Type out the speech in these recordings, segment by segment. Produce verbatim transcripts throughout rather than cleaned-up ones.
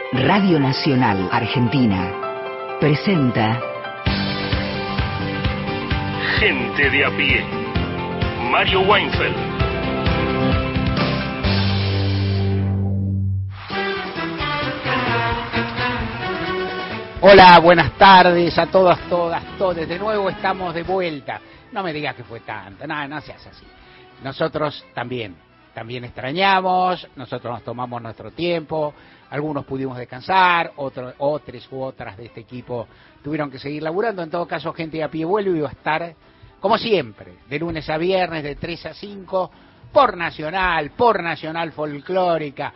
Radio Nacional Argentina presenta Gente de a pie. Mario Weinfeld. Hola, buenas tardes a todas, todas, todos. De nuevo estamos de vuelta. No me digas que fue tanto, nada, no seas así. Nosotros también, también extrañamos, nosotros nos tomamos nuestro tiempo, algunos pudimos descansar, otros, otros u otras de este equipo tuvieron que seguir laburando. En todo caso, Gente a Pie vuelve y va a estar, como siempre, de lunes a viernes, de tres a cinco, por Nacional, por Nacional Folclórica,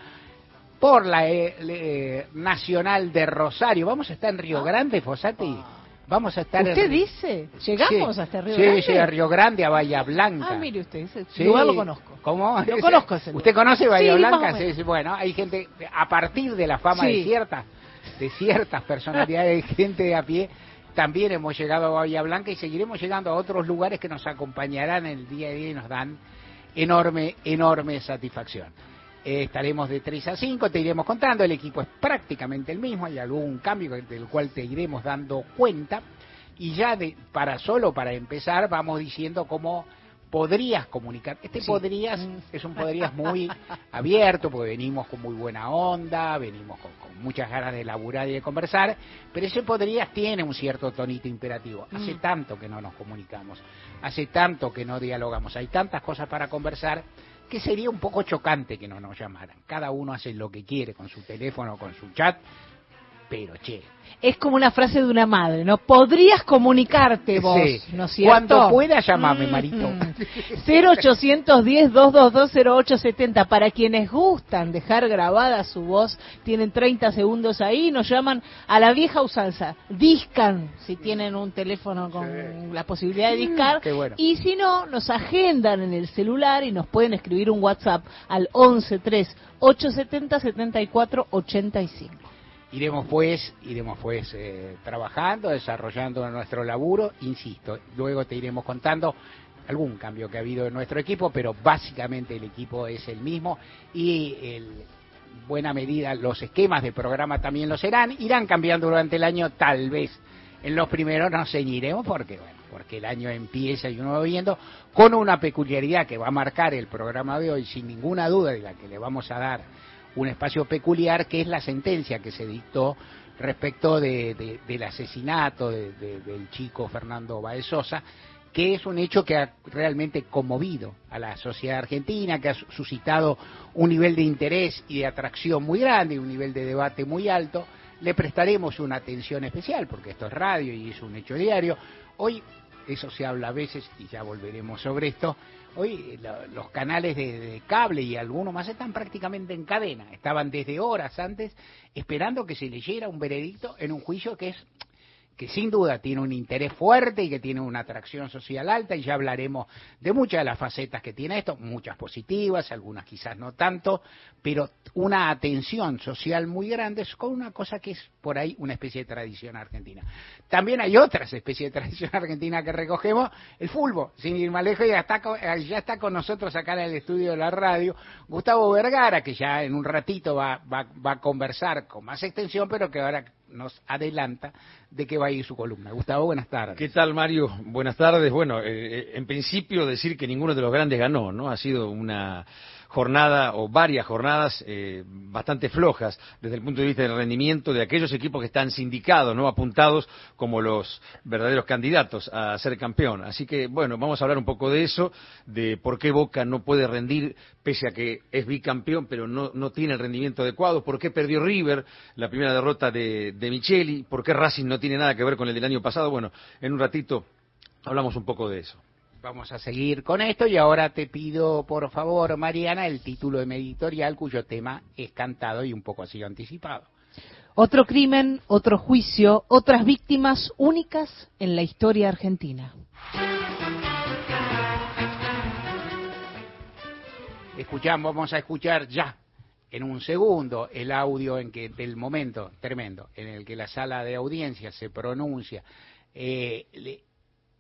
por la eh, eh, Nacional de Rosario. Vamos a estar en Río Grande, Fossati. Vamos a estar ¿Usted en... dice? ¿Llegamos sí, hasta Río sí, Grande? Sí, a Río Grande, a Bahía Blanca. Ah, mire usted, ese sí. lugar lo conozco. ¿Cómo? Lo conozco ese lugar. ¿Usted conoce Bahía sí, Blanca? Sí, sí, bueno, hay gente, a partir de la fama sí. de ciertas, de ciertas personalidades, gente de a pie, también hemos llegado a Bahía Blanca y seguiremos llegando a otros lugares que nos acompañarán en el día a día y nos dan enorme, enorme satisfacción. Eh, estaremos de tres a cinco, te iremos contando, el equipo es prácticamente el mismo, hay algún cambio del cual te iremos dando cuenta, y ya de, para solo para empezar vamos diciendo cómo podrías comunicar. Este sí. podrías es un podrías muy abierto, porque venimos con muy buena onda, venimos con, con muchas ganas de laburar y de conversar, pero ese podrías tiene un cierto tonito imperativo. Hace mm. tanto que no nos comunicamos, hace tanto que no dialogamos, hay tantas cosas para conversar, que sería un poco chocante que no nos llamaran. Cada uno hace lo que quiere con su teléfono, con su chat, pero che. Es como una frase de una madre, ¿no? Podrías comunicarte vos, sí. ¿no es cierto? Cuando pueda llamarme, Marito. cero ochocientos diez, doscientos veintidós, cero ocho setenta. Para quienes gustan dejar grabada su voz, tienen treinta segundos ahí, nos llaman a la vieja usanza. Discan, si tienen un teléfono con sí. la posibilidad de discar. Qué bueno. Y si no, nos agendan en el celular y nos pueden escribir un WhatsApp al once tres ochocientos setenta, setenta y cuatro ochenta y cinco. Iremos pues, iremos pues eh, trabajando, desarrollando nuestro laburo, insisto, luego te iremos contando algún cambio que ha habido en nuestro equipo, pero básicamente el equipo es el mismo y en buena medida los esquemas de programa también lo serán, irán cambiando durante el año, tal vez en los primeros nos ceñiremos porque, bueno, porque el año empieza y uno va viendo con una peculiaridad que va a marcar el programa de hoy, sin ninguna duda, de la que le vamos a dar un espacio peculiar, que es la sentencia que se dictó respecto de, de, del asesinato de, de, del chico Fernando Báez Sosa, que es un hecho que ha realmente conmovido a la sociedad argentina, que ha suscitado un nivel de interés y de atracción muy grande, un nivel de debate muy alto. Le prestaremos una atención especial, porque esto es radio y es un hecho diario. Hoy, eso se habla a veces, y ya volveremos sobre esto, hoy lo, los canales de, de cable y algunos más están prácticamente en cadena, estaban desde horas antes esperando que se leyera un veredicto en un juicio que es que sin duda tiene un interés fuerte y que tiene una atracción social alta, y ya hablaremos de muchas de las facetas que tiene esto, muchas positivas, algunas quizás no tanto, pero una atención social muy grande con una cosa que es por ahí una especie de tradición argentina. También hay otras especies de tradición argentina que recogemos, el fútbol, sin ir más lejos, ya está, ya está con nosotros acá en el estudio de la radio Gustavo Vergara, que ya en un ratito va, va, va a conversar con más extensión, pero que ahora nos adelanta de que va a ir su columna. Gustavo, buenas tardes. ¿Qué tal, Mario? Buenas tardes. Bueno, eh, en principio decir que ninguno de los grandes ganó, ¿no? Ha sido una jornada o varias jornadas eh, bastante flojas desde el punto de vista del rendimiento de aquellos equipos que están sindicados, no apuntados como los verdaderos candidatos a ser campeón. Así que, bueno, vamos a hablar un poco de eso, de por qué Boca no puede rendir pese a que es bicampeón, pero no, no tiene el rendimiento adecuado, por qué perdió River la primera derrota de, de Micheli, por qué Racing no tiene nada que ver con el del año pasado. Bueno, en un ratito hablamos un poco de eso. Vamos a seguir con esto y ahora te pido, por favor, Mariana, el título de mi editorial, cuyo tema es cantado y un poco ha sido anticipado. Otro crimen, otro juicio, otras víctimas únicas en la historia argentina. Escuchamos, vamos a escuchar ya, en un segundo, el audio en que del momento tremendo en el que la sala de audiencia se pronuncia. Eh, le,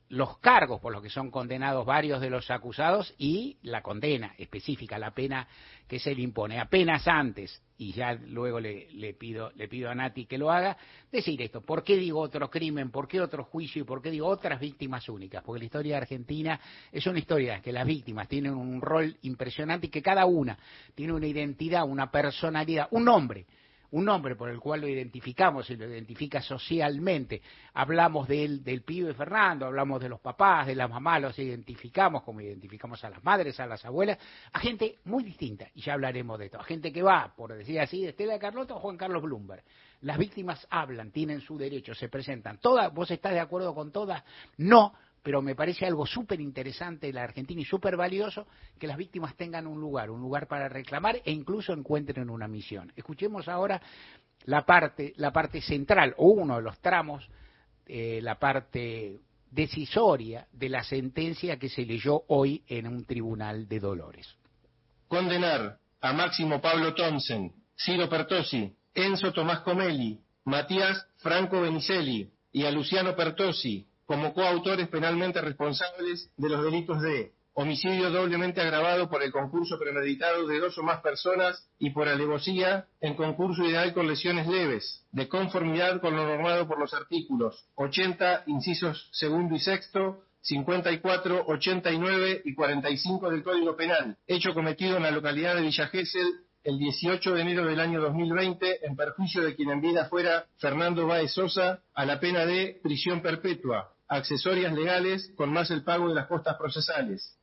los cargos por los que son condenados varios de los acusados y la condena específica, la pena que se le impone. Apenas antes, y ya luego le, le pido le pido a Nati que lo haga, decir esto: ¿por qué digo otro crimen? ¿Por qué otro juicio? ¿Y por qué digo otras víctimas únicas? Porque la historia de Argentina es una historia que las víctimas tienen un rol impresionante y que cada una tiene una identidad, una personalidad, un nombre. Un nombre por el cual lo identificamos y lo identifica socialmente. Hablamos del, del pibe Fernando, hablamos de los papás, de las mamás, los identificamos como identificamos a las madres, a las abuelas, a gente muy distinta, y ya hablaremos de esto, a gente que va, por decir así, de Estela Carlota o Juan Carlos Bloomberg. Las víctimas hablan, tienen su derecho, se presentan. ¿Todas? ¿Vos estás de acuerdo con todas? No. Pero me parece algo súper interesante de la Argentina y súper valioso que las víctimas tengan un lugar, un lugar para reclamar e incluso encuentren una misión. Escuchemos ahora la parte, la parte central, o uno de los tramos, eh, la parte decisoria de la sentencia que se leyó hoy en un tribunal de Dolores. Condenar a Máximo Pablo Thomsen, Ciro Pertossi, Enzo Tomás Comelli, Matías Franco Benicelli y a Luciano Pertossi como coautores penalmente responsables de los delitos de homicidio doblemente agravado por el concurso premeditado de dos o más personas y por alevosía en concurso ideal con lesiones leves, de conformidad con lo normado por los artículos ochenta, incisos segundo y sexto, cincuenta y cuatro, ochenta y nueve y cuarenta y cinco del Código Penal, hecho cometido en la localidad de Villa Gesell el dieciocho de enero del año dos mil veinte, en perjuicio de quien en vida fuera Fernando Báez Sosa, a la pena de prisión perpetua, accesorias legales, con más el pago de las costas procesales.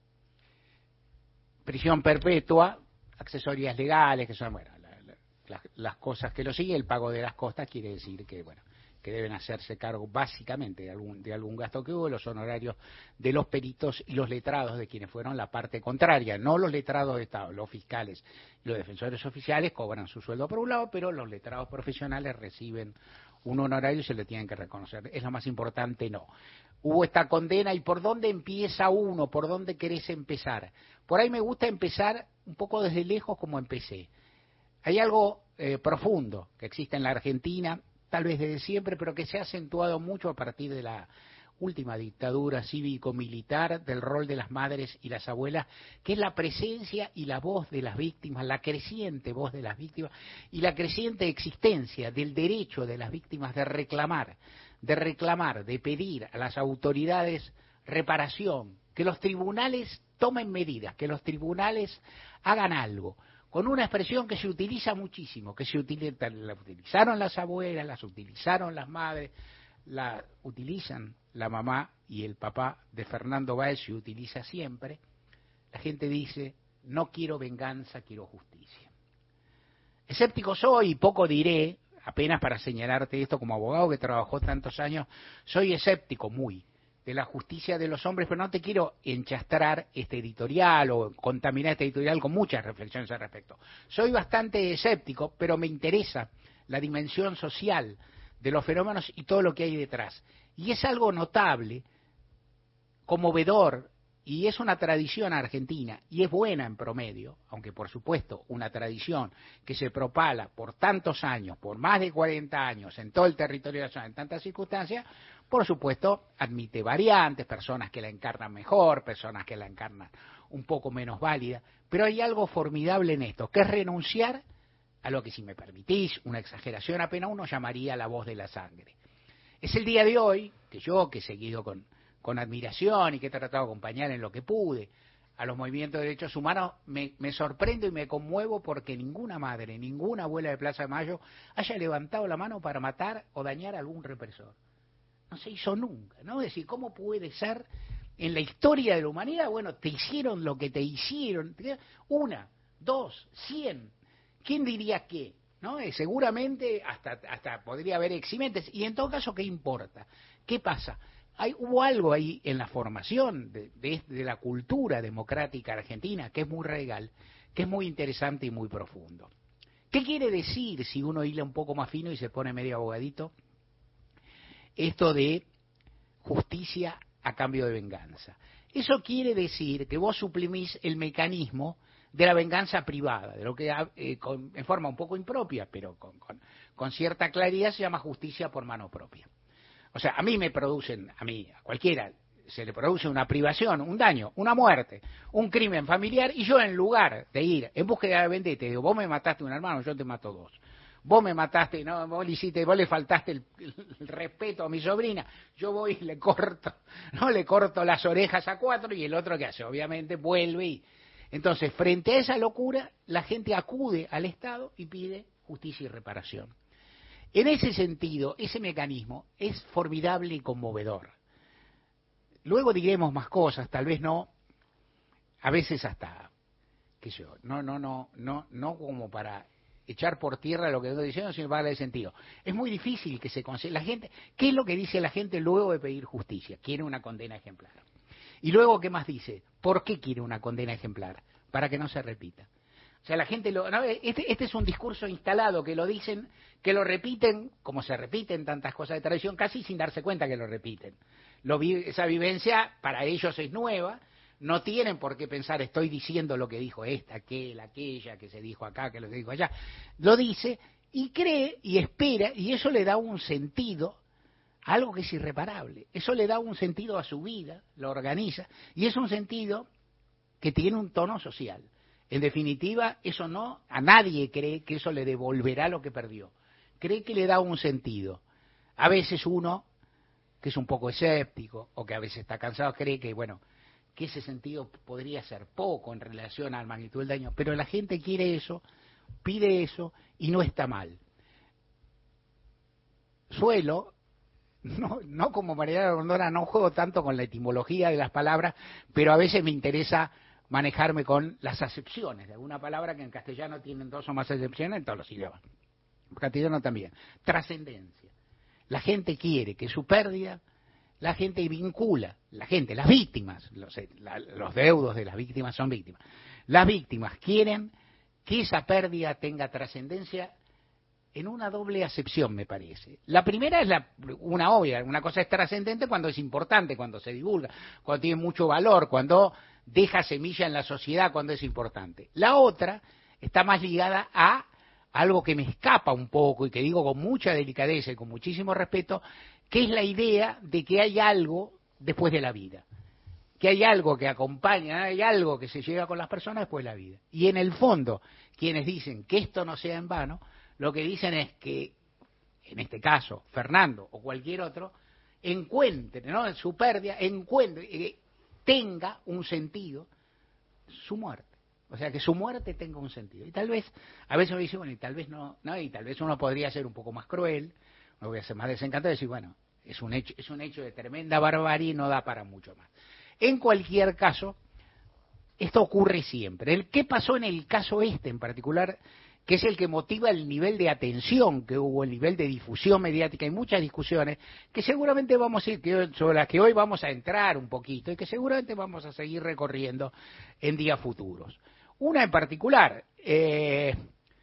Prisión perpetua, accesorias legales, que son, bueno, la, la, la, las cosas que lo siguen, el pago de las costas quiere decir que, bueno, que deben hacerse cargo básicamente de algún, de algún gasto que hubo, los honorarios de los peritos y los letrados de quienes fueron la parte contraria, no los letrados de Estado, los fiscales y los defensores oficiales cobran su sueldo por un lado, pero los letrados profesionales reciben un honorario y se le tienen que reconocer. Es lo más importante, no. Hubo esta condena, ¿y por dónde empieza uno? ¿Por dónde querés empezar? Por ahí me gusta empezar un poco desde lejos como empecé. Hay algo eh, profundo que existe en la Argentina, tal vez desde siempre, pero que se ha acentuado mucho a partir de la última dictadura cívico-militar, del rol de las madres y las abuelas, que es la presencia y la voz de las víctimas, la creciente voz de las víctimas y la creciente existencia del derecho de las víctimas de reclamar, de reclamar, de pedir a las autoridades reparación, que los tribunales tomen medidas, que los tribunales hagan algo, con una expresión que se utiliza muchísimo, que se utiliza, la utilizaron las abuelas, las utilizaron las madres, la utilizan la mamá y el papá de Fernando Báez, se utiliza siempre. La gente dice: no quiero venganza, quiero justicia. Escéptico soy y poco diré, apenas para señalarte esto como abogado que trabajó tantos años, soy escéptico muy de la justicia de los hombres, pero no te quiero enchastrar este editorial o contaminar este editorial con muchas reflexiones al respecto. Soy bastante escéptico, pero me interesa la dimensión social de los fenómenos y todo lo que hay detrás. Y es algo notable, conmovedor, y es una tradición argentina, y es buena en promedio, aunque por supuesto una tradición que se propala por tantos años, por más de cuarenta años, en todo el territorio nacional, en tantas circunstancias, por supuesto admite variantes, personas que la encarnan mejor, personas que la encarnan un poco menos válida, pero hay algo formidable en esto, que es renunciar a lo que, si me permitís, una exageración apenas uno llamaría la voz de la sangre. Es el día de hoy que yo, que he seguido con, con admiración y que he tratado de acompañar en lo que pude a los movimientos de derechos humanos, me, me sorprendo y me conmuevo porque ninguna madre, ninguna abuela de Plaza de Mayo haya levantado la mano para matar o dañar a algún represor. No se hizo nunca, ¿no? Es decir, ¿cómo puede ser en la historia de la humanidad? Bueno, te hicieron lo que te hicieron, una, dos, cien. ¿Quién diría qué? ¿No? Eh, seguramente hasta, hasta podría haber eximentes. Y en todo caso, ¿qué importa? ¿Qué pasa? Hay, hubo algo ahí en la formación de, de, de la cultura democrática argentina que es muy regal, que es muy interesante y muy profundo. ¿Qué quiere decir, si uno hila un poco más fino y se pone medio abogadito, esto de justicia a cambio de venganza? Eso quiere decir que vos suprimís el mecanismo de la venganza privada, de lo que eh, con, en forma un poco impropia, pero con, con, con cierta claridad se llama justicia por mano propia. O sea, a mí me producen, a mí, a cualquiera, se le produce una privación, un daño, una muerte, un crimen familiar, y yo en lugar de ir en búsqueda de vendetta, digo, vos me mataste un hermano, yo te mato dos. Vos me mataste, no, vos le hiciste, vos le faltaste el, el respeto a mi sobrina, yo voy y le corto, no le corto las orejas a cuatro, y el otro ¿qué hace? Obviamente vuelve y... Entonces, frente a esa locura, la gente acude al Estado y pide justicia y reparación. En ese sentido, ese mecanismo es formidable y conmovedor. Luego diremos más cosas, tal vez no, a veces hasta, qué sé yo, no, no, no, no, no como para echar por tierra lo que estoy diciendo, sino para darle sentido. Es muy difícil que se consiga. La gente, ¿qué es lo que dice la gente luego de pedir justicia? Quiere una condena ejemplar. Y luego, ¿qué más dice? ¿Por qué quiere una condena ejemplar? Para que no se repita. O sea, la gente, lo, no, este, este es un discurso instalado, que lo dicen, que lo repiten, como se repiten tantas cosas de tradición, casi sin darse cuenta que lo repiten. Lo, esa vivencia para ellos es nueva, no tienen por qué pensar, estoy diciendo lo que dijo esta, aquel, aquella, que se dijo acá, que lo que dijo allá. Lo dice y cree y espera, y eso le da un sentido a algo que es irreparable. Eso le da un sentido a su vida, lo organiza, y es un sentido que tiene un tono social. En definitiva, eso no, a nadie cree que eso le devolverá lo que perdió. Cree que le da un sentido. A veces uno, que es un poco escéptico, o que a veces está cansado, cree que, bueno, que ese sentido podría ser poco en relación a la magnitud del daño, pero la gente quiere eso, pide eso, y no está mal. Suelo, no, no como Mariana Rondona, no juego tanto con la etimología de las palabras, pero a veces me interesa manejarme con las acepciones de alguna palabra, que en castellano tienen dos o más acepciones, en todos los idiomas. En castellano también. Trascendencia. La gente quiere que su pérdida, la gente vincula, la gente, las víctimas, los, la, los deudos de las víctimas son víctimas. Las víctimas quieren que esa pérdida tenga trascendencia en una doble acepción, me parece. La primera es la, una obvia, una cosa es trascendente cuando es importante, cuando se divulga, cuando tiene mucho valor, cuando deja semilla en la sociedad, cuando es importante. La otra está más ligada a algo que me escapa un poco y que digo con mucha delicadeza y con muchísimo respeto, que es la idea de que hay algo después de la vida, que hay algo que acompaña, hay algo que se llega con las personas después de la vida. Y en el fondo, quienes dicen que esto no sea en vano, lo que dicen es que, en este caso, Fernando o cualquier otro, encuentre, ¿no?, en su pérdida, encuentre, eh, tenga un sentido su muerte. O sea, que su muerte tenga un sentido. Y tal vez, a veces uno dice, bueno, y tal vez no, no, y tal vez uno podría ser un poco más cruel, no voy a ser más desencantado y decir, bueno, es un hecho, es un hecho de tremenda barbarie y no da para mucho más. En cualquier caso, esto ocurre siempre. El ¿qué pasó en el caso este en particular? Que es el que motiva el nivel de atención que hubo, el nivel de difusión mediática y muchas discusiones que seguramente vamos a ir, que, sobre las que hoy vamos a entrar un poquito y que seguramente vamos a seguir recorriendo en días futuros. Una en particular, eh,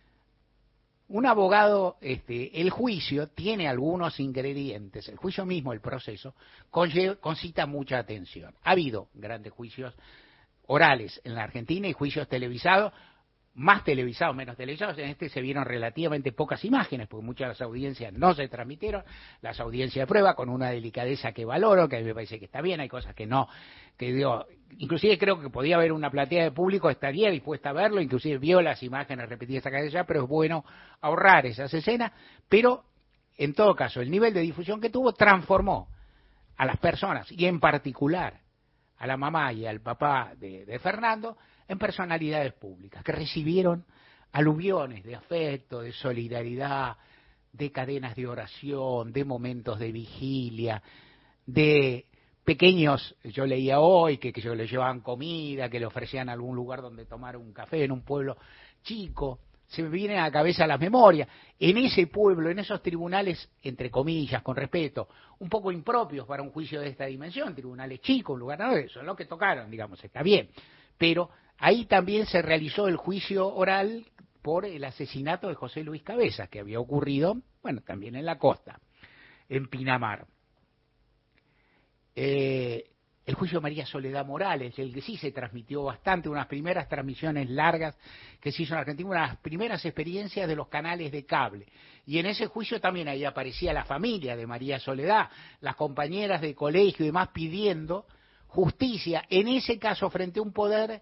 un abogado, este, el juicio tiene algunos ingredientes, el juicio mismo, el proceso, concita mucha atención. Ha habido grandes juicios orales en la Argentina y juicios televisados, más televisados, menos televisados. En este se vieron relativamente pocas imágenes, porque muchas de las audiencias no se transmitieron, las audiencias de prueba, con una delicadeza que valoro, que a mí me parece que está bien, hay cosas que no, que digo, inclusive creo que podía haber una platea de público, estaría dispuesta a verlo, inclusive vio las imágenes repetidas acá y allá, pero es bueno ahorrar esas escenas, pero en todo caso, el nivel de difusión que tuvo transformó a las personas, y en particular a la mamá y al papá de, de Fernando, en personalidades públicas, que recibieron aluviones de afecto, de solidaridad, de cadenas de oración, de momentos de vigilia, de pequeños, yo leía hoy que, que yo le llevaban comida, que le ofrecían algún lugar donde tomar un café en un pueblo chico. Se me vienen a la cabeza las memorias. En ese pueblo, en esos tribunales, entre comillas, con respeto, un poco impropios para un juicio de esta dimensión, tribunales chicos, un lugar, no, eso es lo que tocaron, digamos, está bien. Pero ahí también se realizó el juicio oral por el asesinato de José Luis Cabezas, que había ocurrido, bueno, también en la costa, en Pinamar. Eh, el juicio de María Soledad Morales, el que sí se transmitió bastante, unas primeras transmisiones largas que se hizo en Argentina, unas primeras experiencias de los canales de cable. Y en ese juicio también ahí aparecía la familia de María Soledad, las compañeras de colegio y demás pidiendo justicia, en ese caso frente a un poder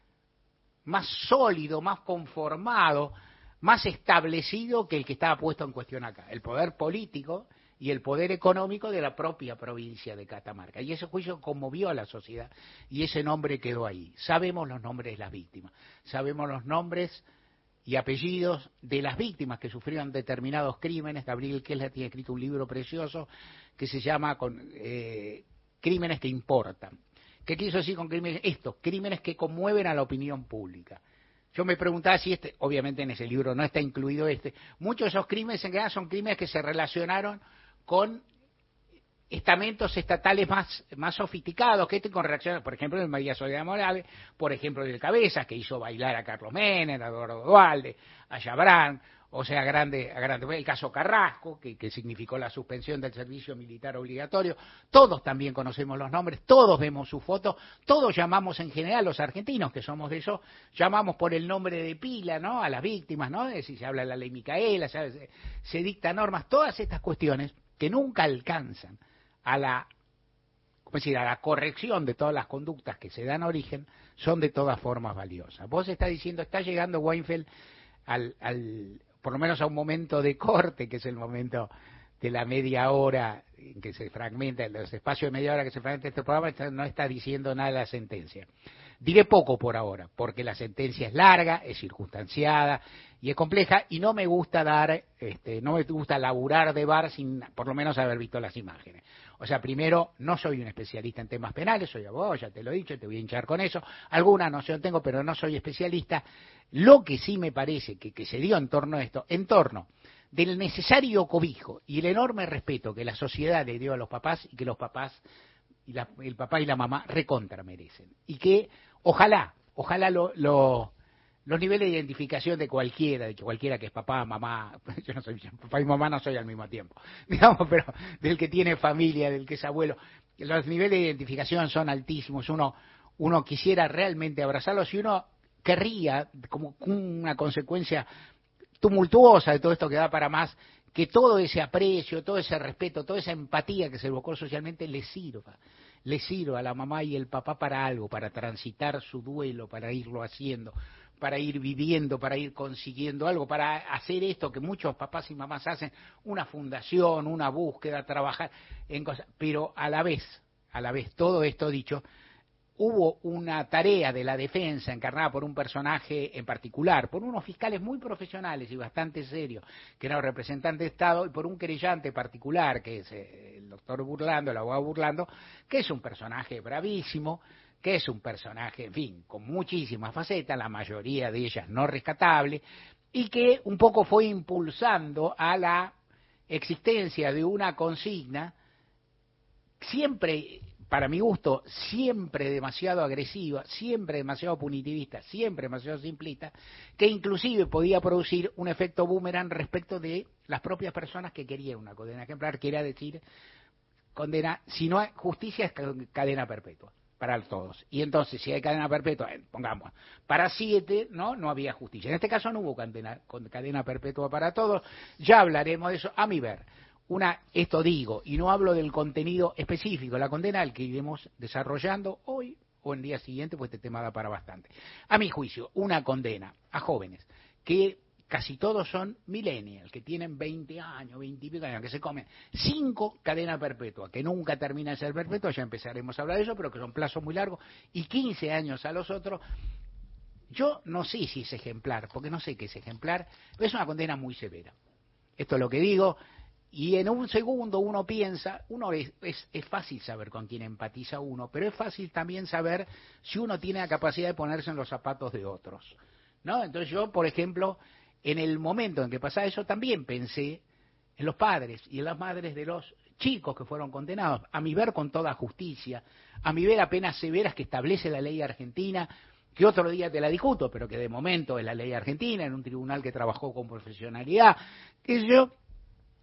más sólido, más conformado, más establecido que el que estaba puesto en cuestión acá, el poder político y el poder económico de la propia provincia de Catamarca. Y ese juicio conmovió a la sociedad y ese nombre quedó ahí. Sabemos los nombres de las víctimas, sabemos los nombres y apellidos de las víctimas que sufrieron determinados crímenes. Gabriel Kessler tiene escrito un libro precioso que se llama con, eh, Crímenes que importan. ¿Qué quiso decir con crímenes? Estos, crímenes que conmueven a la opinión pública. Yo me preguntaba si este, obviamente en ese libro no está incluido este, muchos de esos crímenes en realidad son crímenes que se relacionaron con estamentos estatales más, más sofisticados, que este con reacciones, por ejemplo, de María Soledad Morales, por ejemplo, del Cabezas, que hizo bailar a Carlos Menem, a Eduardo Duhalde, a Chabrán, o sea, grande, a grande, el caso Carrasco, que, que significó la suspensión del servicio militar obligatorio. Todos también conocemos los nombres, todos vemos sus fotos, todos llamamos en general, los argentinos que somos de eso, llamamos por el nombre de pila, ¿no?, a las víctimas, ¿no? Es decir, se habla de la ley Micaela, se, se dictan normas, todas estas cuestiones que nunca alcanzan a la, ¿cómo decir?, a la corrección de todas las conductas que se dan origen, son de todas formas valiosas. Vos estás diciendo, está llegando Weinfeld al, al, por lo menos a un momento de corte, que es el momento de la media hora en que se fragmenta, el espacio de media hora que se fragmenta este programa, no está diciendo nada de la sentencia. Diré poco por ahora, porque la sentencia es larga, es circunstanciada y es compleja, y no me gusta dar, este, no me gusta laburar de bar sin por lo menos haber visto las imágenes. O sea, primero, no soy un especialista en temas penales, soy abogado, ya te lo he dicho, te voy a hinchar con eso. Alguna noción tengo, pero no soy especialista. Lo que sí me parece que, que se dio en torno a esto, en torno del necesario cobijo y el enorme respeto que la sociedad le dio a los papás y que los papás, y la, el papá y la mamá recontra merecen. Y que ojalá, ojalá lo, lo, los niveles de identificación de cualquiera, de que cualquiera que es papá, mamá, yo no soy papá y mamá, no soy al mismo tiempo, digamos, pero del que tiene familia, del que es abuelo, los niveles de identificación son altísimos, uno, uno quisiera realmente abrazarlos y uno querría, como una consecuencia tumultuosa de todo esto que da para más, que todo ese aprecio, todo ese respeto, toda esa empatía que se evocó socialmente le sirva, le sirva a la mamá y el papá para algo, para transitar su duelo, para irlo haciendo, para ir viviendo, para ir consiguiendo algo, para hacer esto que muchos papás y mamás hacen, una fundación, una búsqueda, trabajar en cosas, pero a la vez, a la vez, todo esto dicho, hubo una tarea de la defensa encarnada por un personaje en particular, por unos fiscales muy profesionales y bastante serios, que eran representantes de Estado, y por un querellante particular, que es el doctor Burlando, el abogado Burlando, que es un personaje bravísimo, que es un personaje, en fin, con muchísimas facetas, la mayoría de ellas no rescatable, y que un poco fue impulsando a la existencia de una consigna siempre, para mi gusto, siempre demasiado agresiva, siempre demasiado punitivista, siempre demasiado simplista, que inclusive podía producir un efecto boomerang respecto de las propias personas que querían una condena ejemplar, que era decir, condena, si no hay justicia es cadena perpetua para todos. Y entonces, si hay cadena perpetua, pongamos, para siete, no, no había justicia. En este caso no hubo cadena, cadena perpetua para todos, ya hablaremos de eso, a mi ver. Una, esto digo, y no hablo del contenido específico, la condena al que iremos desarrollando hoy o el día siguiente, pues este tema da para bastante. A mi juicio, una condena a jóvenes que casi todos son millennials, que tienen veinte años, veinte y pico años, que se comen cinco cadenas perpetuas, que nunca terminan de ser perpetuas, ya empezaremos a hablar de eso, pero que son plazos muy largos, y quince años a los otros. Yo no sé si es ejemplar, porque no sé qué es ejemplar, pero es una condena muy severa. Esto es lo que digo. Y en un segundo uno piensa, uno es, es, es fácil saber con quién empatiza uno, pero es fácil también saber si uno tiene la capacidad de ponerse en los zapatos de otros, ¿no? Entonces yo, por ejemplo, en el momento en que pasaba eso, también pensé en los padres y en las madres de los chicos que fueron condenados, a mi ver con toda justicia, a mi ver apenas severas que establece la ley argentina, que otro día te la discuto, pero que de momento es la ley argentina, en un tribunal que trabajó con profesionalidad, que yo...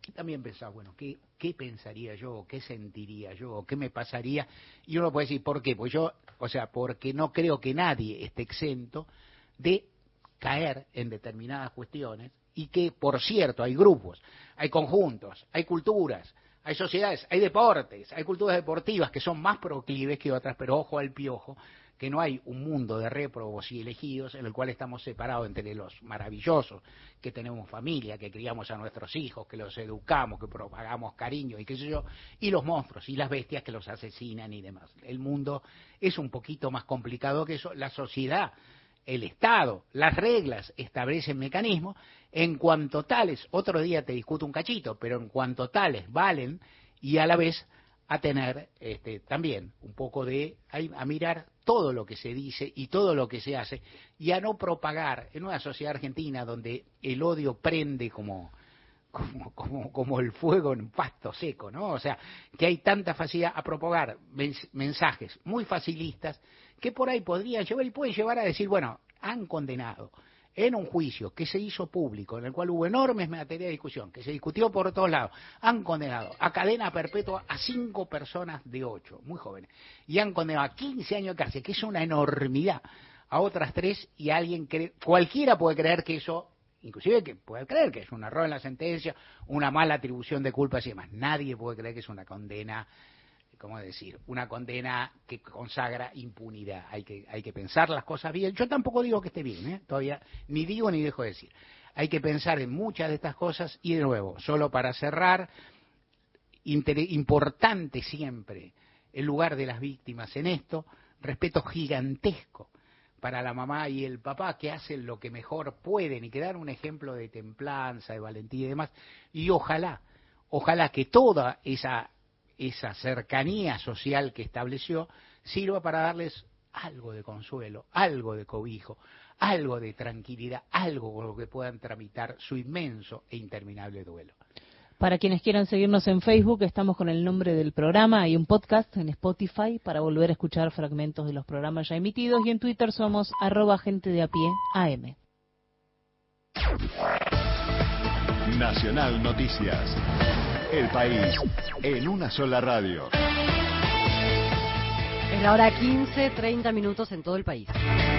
también pensás, bueno, ¿qué, qué pensaría yo? ¿Qué sentiría yo? ¿Qué me pasaría? Y uno puede decir, ¿por qué? Pues yo, o sea, porque no creo que nadie esté exento de caer en determinadas cuestiones y que, por cierto, hay grupos, hay conjuntos, hay culturas, hay sociedades, hay deportes, hay culturas deportivas que son más proclives que otras, pero ojo al piojo, que no hay un mundo de réprobos y elegidos en el cual estamos separados entre los maravillosos, que tenemos familia, que criamos a nuestros hijos, que los educamos, que propagamos cariño y qué sé yo, y los monstruos y las bestias que los asesinan y demás. El mundo es un poquito más complicado que eso. La sociedad, el Estado, las reglas establecen mecanismos, en cuanto tales, otro día te discuto un cachito, pero en cuanto tales valen, y a la vez a tener este, también un poco de, a, a mirar todo lo que se dice y todo lo que se hace, y a no propagar en una sociedad argentina donde el odio prende como, como, como, como el fuego en pasto seco, ¿no? O sea, que hay tanta facilidad a propagar mens mensajes muy facilistas que por ahí podrían llevar y pueden llevar a decir, bueno, han condenado en un juicio que se hizo público, en el cual hubo enormes materias de discusión, que se discutió por todos lados, han condenado a cadena perpetua a cinco personas de ocho, muy jóvenes, y han condenado a quince años de cárcel, que es una enormidad, a otras tres, y alguien cree, cualquiera puede creer que eso, inclusive que puede creer que es un error en la sentencia, una mala atribución de culpas y demás, nadie puede creer que es una condena, ¿cómo decir? Una condena que consagra impunidad. Hay que, hay que pensar las cosas bien. Yo tampoco digo que esté bien, ¿eh? Todavía ni digo ni dejo de decir. Hay que pensar en muchas de estas cosas y de nuevo, solo para cerrar, importante siempre el lugar de las víctimas en esto, respeto gigantesco para la mamá y el papá que hacen lo que mejor pueden y que dan un ejemplo de templanza, de valentía y demás. Y ojalá, ojalá que toda esa esa cercanía social que estableció sirva para darles algo de consuelo, algo de cobijo, algo de tranquilidad, algo con lo que puedan tramitar su inmenso e interminable duelo. Para quienes quieran seguirnos en Facebook, estamos con el nombre del programa, hay un podcast en Spotify para volver a escuchar fragmentos de los programas ya emitidos, y en Twitter somos arroba gente de a pie A M. Nacional Noticias. El país en una sola radio. Es la hora quince, treinta minutos en todo el país.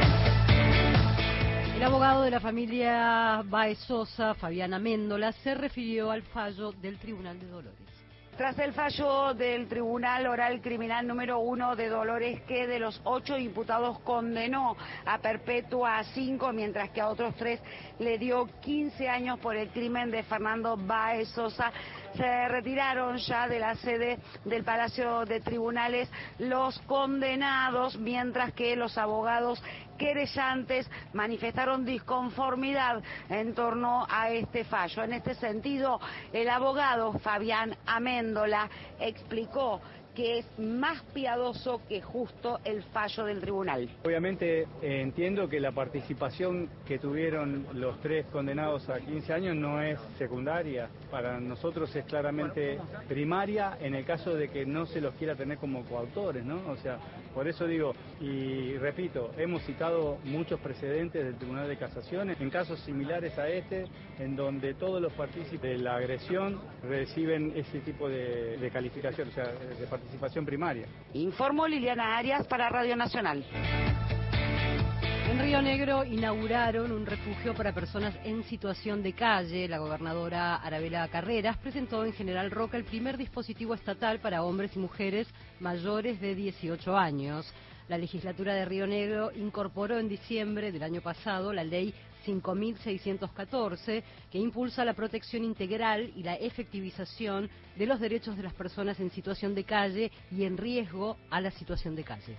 El abogado de la familia Báez Sosa, Fabián Améndola, se refirió al fallo del Tribunal de Dolores. Tras el fallo del Tribunal Oral Criminal número uno de Dolores, que de los ocho imputados condenó a perpetua a cinco, mientras que a otros tres le dio quince años por el crimen de Fernando Báez Sosa, se retiraron ya de la sede del Palacio de Tribunales los condenados, mientras que los abogados querellantes manifestaron disconformidad en torno a este fallo. En este sentido, el abogado Fabián Améndola explicó que es más piadoso que justo el fallo del tribunal. Obviamente eh, entiendo que la participación que tuvieron los tres condenados a quince años no es secundaria, para nosotros es claramente primaria en el caso de que no se los quiera tener como coautores, ¿no? O sea, por eso digo, y repito, hemos citado muchos precedentes del Tribunal de Casación en casos similares a este, en donde todos los partícipes de la agresión reciben ese tipo de, de calificación, o sea, de participación. participación primaria. Informó Liliana Arias para Radio Nacional. En Río Negro inauguraron un refugio para personas en situación de calle. La gobernadora Arabela Carreras presentó en General Roca el primer dispositivo estatal para hombres y mujeres mayores de dieciocho años. La legislatura de Río Negro incorporó en diciembre del año pasado la ley cinco mil seiscientos catorce, que impulsa la protección integral y la efectivización de los derechos de las personas en situación de calle y en riesgo a la situación de calle.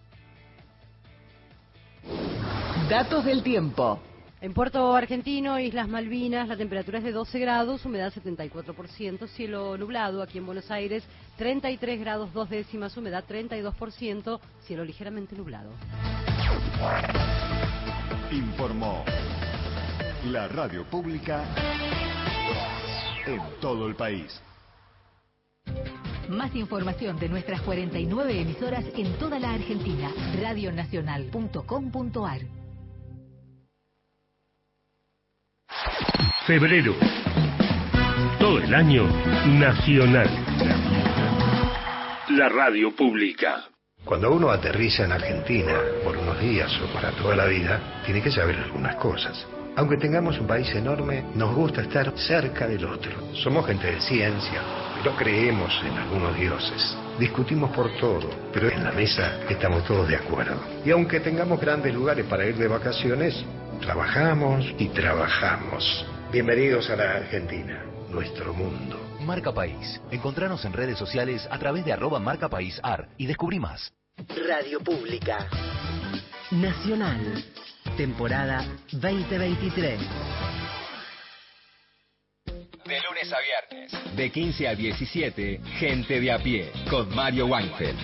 Datos del tiempo. En Puerto Argentino, Islas Malvinas, la temperatura es de doce grados, humedad setenta y cuatro por ciento, cielo nublado. Aquí en Buenos Aires, treinta y tres grados dos décimas, humedad treinta y dos por ciento, cielo ligeramente nublado. Informó la radio pública en todo el país. Más información de nuestras cuarenta y nueve emisoras en toda la Argentina. radio nacional punto com punto ar. Febrero. todo el año, Nacional. La radio pública. Cuando uno aterriza en Argentina por unos días o para toda la vida, tiene que saber algunas cosas. Aunque tengamos un país enorme, nos gusta estar cerca del otro. Somos gente de ciencia, pero creemos en algunos dioses. Discutimos por todo, pero en la mesa estamos todos de acuerdo. Y aunque tengamos grandes lugares para ir de vacaciones, trabajamos y trabajamos. Bienvenidos a la Argentina, nuestro mundo. Marca País. Encontranos en redes sociales a través de arroba Marca País A R y descubrí más. Radio Pública. Nacional. Temporada veinte veintitrés. De lunes a viernes, de quince a diecisiete, Gente de a pie, con Mario Weinfeld.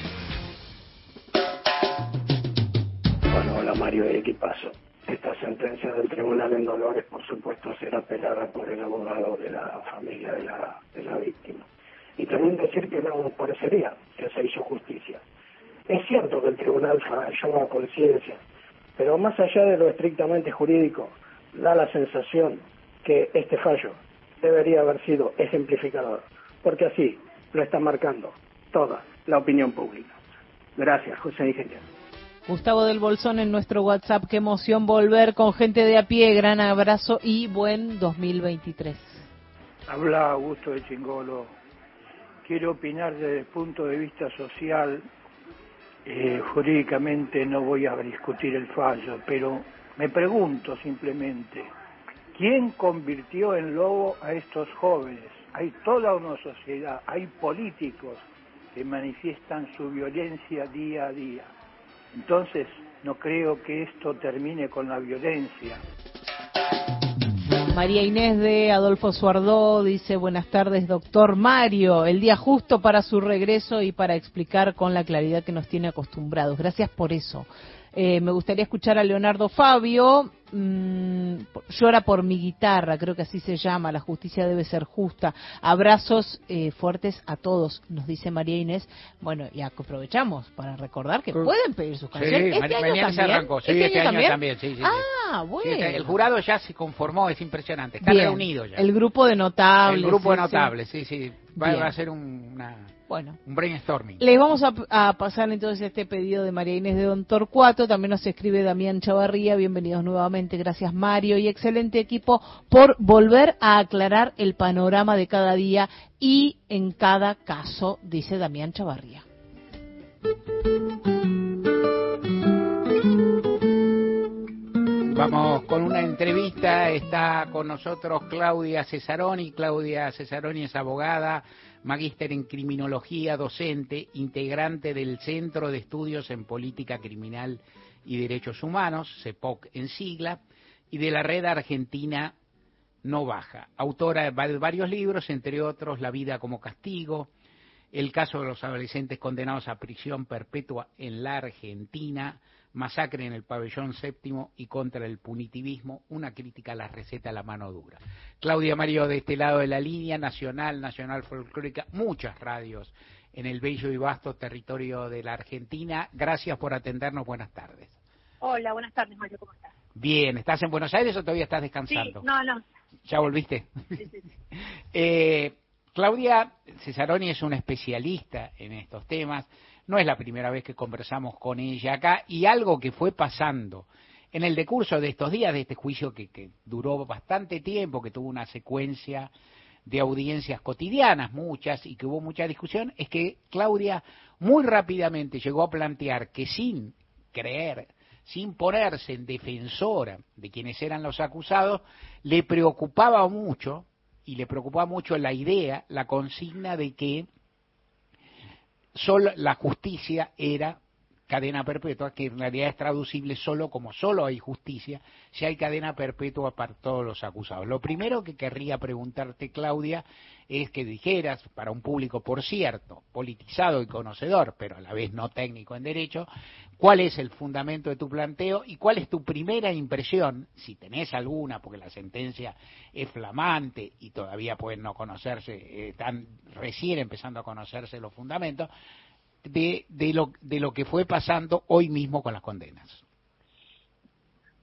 Bueno, hola Mario, ¿qué pasó? Esta sentencia del tribunal en Dolores, por supuesto, será apelada por el abogado de la familia de la, de la víctima. Y también decir que no parecería que se hizo justicia. Es cierto que el tribunal falló a conciencia, pero más allá de lo estrictamente jurídico, da la sensación que este fallo debería haber sido ejemplificador, porque así lo está marcando toda la opinión pública. Gracias, José Ingeniero. Gustavo del Bolsón en nuestro WhatsApp, qué emoción volver con Gente de a pie, gran abrazo y buen dos mil veintitrés. Habla Augusto de Chingolo. Quiero opinar desde el punto de vista social. Eh, jurídicamente no voy a discutir el fallo, pero me pregunto simplemente, ¿quién convirtió en lobo a estos jóvenes? Hay toda una sociedad, hay políticos que manifiestan su violencia día a día. Entonces, no creo que esto termine con la violencia. María Inés de Adolfo Suardó dice, buenas tardes, doctor Mario, el día justo para su regreso y para explicar con la claridad que nos tiene acostumbrados. Gracias por eso. Eh, me gustaría escuchar a Leonardo Fabio, mmm, llora por mi guitarra, creo que así se llama, la justicia debe ser justa. Abrazos eh, fuertes a todos, nos dice María Inés. Bueno, y aprovechamos para recordar que pueden pedir sus canciones. Sí, ¿Este año mañana también? se arrancó, sí, ¿Este, este año, año también? también, sí, sí, Ah, sí. bueno. Sí, el jurado ya se conformó, es impresionante, está Bien. reunido ya. El grupo de notables. El grupo de sí, notables, sí, sí, sí. Va, va a ser un, una, bueno. un brainstorming. Les vamos a, a pasar entonces este pedido de María Inés de Don Torcuato. También nos escribe Damián Chavarría. Bienvenidos nuevamente. Gracias, Mario. Y excelente equipo por volver a aclarar el panorama de cada día y en cada caso, dice Damián Chavarría. Vamos con una entrevista, está con nosotros Claudia Cesaroni. Claudia Cesaroni es abogada, magíster en criminología, docente, integrante del Centro de Estudios en Política Criminal y Derechos Humanos, CEPOC en sigla, y de la Red Argentina No Baja. Autora de varios libros, entre otros La vida como castigo, El caso de los adolescentes condenados a prisión perpetua en la Argentina, Masacre en el pabellón séptimo y contra el punitivismo, una crítica a la receta a la mano dura. Claudia Mario, de este lado de la línea, nacional, nacional folclórica, muchas radios en el bello y vasto territorio de la Argentina. Gracias por atendernos, buenas tardes. Hola, buenas tardes, Mario, ¿cómo estás? Bien, ¿estás en Buenos Aires o todavía estás descansando? Sí, no, no. ¿Ya volviste? Sí, sí, sí. eh, Claudia Cesaroni es una especialista en estos temas. No es la primera vez que conversamos con ella acá, y algo que fue pasando en el decurso de estos días, de este juicio que, que duró bastante tiempo, que tuvo una secuencia de audiencias cotidianas, muchas, y que hubo mucha discusión, es que Claudia muy rápidamente llegó a plantear que sin creer, sin ponerse en defensora de quienes eran los acusados, le preocupaba mucho, y le preocupaba mucho la idea, la consigna de que solo la justicia era cadena perpetua, que en realidad es traducible solo como solo hay justicia, si hay cadena perpetua para todos los acusados. Lo primero que querría preguntarte, Claudia, es que dijeras, para un público, por cierto, politizado y conocedor, pero a la vez no técnico en derecho, cuál es el fundamento de tu planteo y cuál es tu primera impresión, si tenés alguna, porque la sentencia es flamante y todavía pueden no conocerse, están recién empezando a conocerse los fundamentos, De, de, lo, de lo que fue pasando hoy mismo con las condenas.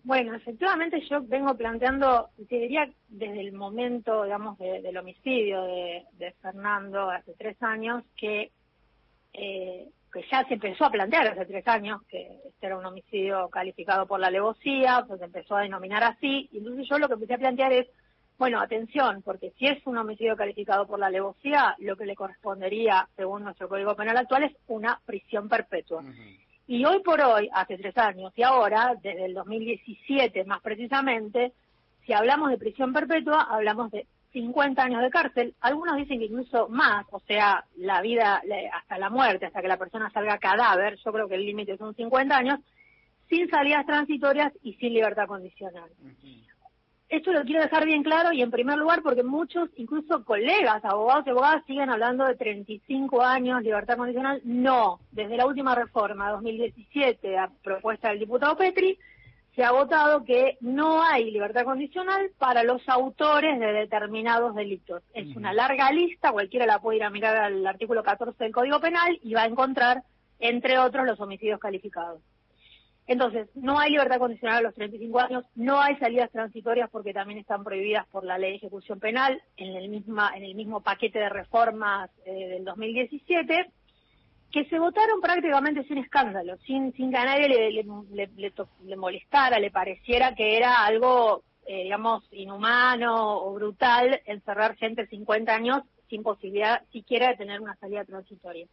Bueno, efectivamente yo vengo planteando, te diría desde el momento, digamos, de, del homicidio de, de Fernando hace tres años, que, eh, que ya se empezó a plantear hace tres años que este era un homicidio calificado por la alevosía, pues se empezó a denominar así, y entonces yo lo que empecé a plantear es, bueno, atención, porque si es un homicidio calificado por la alevosía, lo que le correspondería, según nuestro Código Penal actual, es una prisión perpetua. Uh-huh. Y hoy por hoy, hace tres años y ahora, desde el dos mil diecisiete más precisamente, si hablamos de prisión perpetua, hablamos de cincuenta años de cárcel. Algunos dicen que incluso más, o sea, la vida hasta la muerte, hasta que la persona salga cadáver, yo creo que el límite son cincuenta años, sin salidas transitorias y sin libertad condicional. Uh-huh. Esto lo quiero dejar bien claro y en primer lugar porque muchos, incluso colegas, abogados y abogadas, siguen hablando de treinta y cinco años, libertad condicional. No, desde la última reforma dos mil diecisiete, a propuesta del diputado Petri, se ha votado que no hay libertad condicional para los autores de determinados delitos. Es uh-huh. una larga lista, cualquiera la puede ir a mirar al artículo catorce del Código Penal y va a encontrar, entre otros, los homicidios calificados. Entonces, no hay libertad condicional a los treinta y cinco años, no hay salidas transitorias porque también están prohibidas por la ley de ejecución penal en el, misma, en el mismo paquete de reformas eh, del dos mil diecisiete, que se votaron prácticamente sin escándalo, sin, sin que a nadie le, le, le, le, le molestara, le pareciera que era algo, eh, digamos, inhumano o brutal encerrar gente cincuenta años sin posibilidad siquiera de tener una salida transitoria.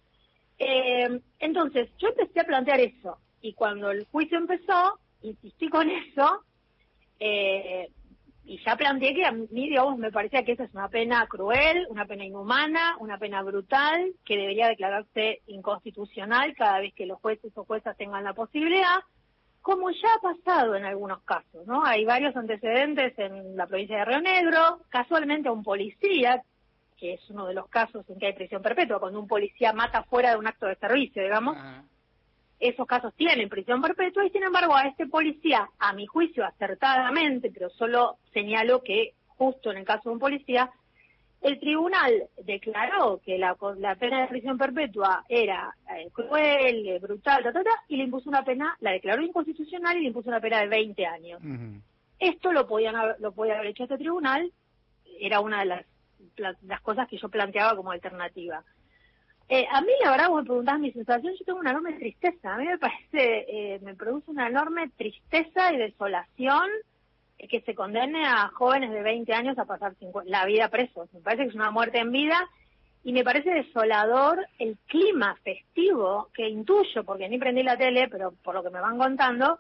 Eh, entonces, yo empecé a plantear eso. Y cuando el juicio empezó, insistí con eso, eh, y ya planteé que a mí, digamos, me parecía que esa es una pena cruel, una pena inhumana, una pena brutal, que debería declararse inconstitucional cada vez que los jueces o juezas tengan la posibilidad, como ya ha pasado en algunos casos, ¿no? Hay varios antecedentes en la provincia de Río Negro, casualmente a un policía, que es uno de los casos en que hay prisión perpetua, cuando un policía mata fuera de un acto de servicio, digamos. Uh-huh. Esos casos tienen prisión perpetua y sin embargo a este policía, a mi juicio acertadamente, pero solo señalo que justo en el caso de un policía, el tribunal declaró que la, la pena de prisión perpetua era eh, cruel, eh, brutal, ta, ta, ta, y le impuso una pena, la declaró inconstitucional y le impuso una pena de veinte años. Uh-huh. Esto lo podían lo podía haber hecho este tribunal, era una de las, las cosas que yo planteaba como alternativa. Eh, a mí, la verdad, vos me preguntás mi sensación, yo tengo una enorme tristeza. A mí me parece, eh, me produce una enorme tristeza y desolación eh, que se condene a jóvenes de veinte años a pasar cincuenta, la vida presos. Me parece que es una muerte en vida y me parece desolador el clima festivo que intuyo, porque ni prendí la tele, pero por lo que me van contando,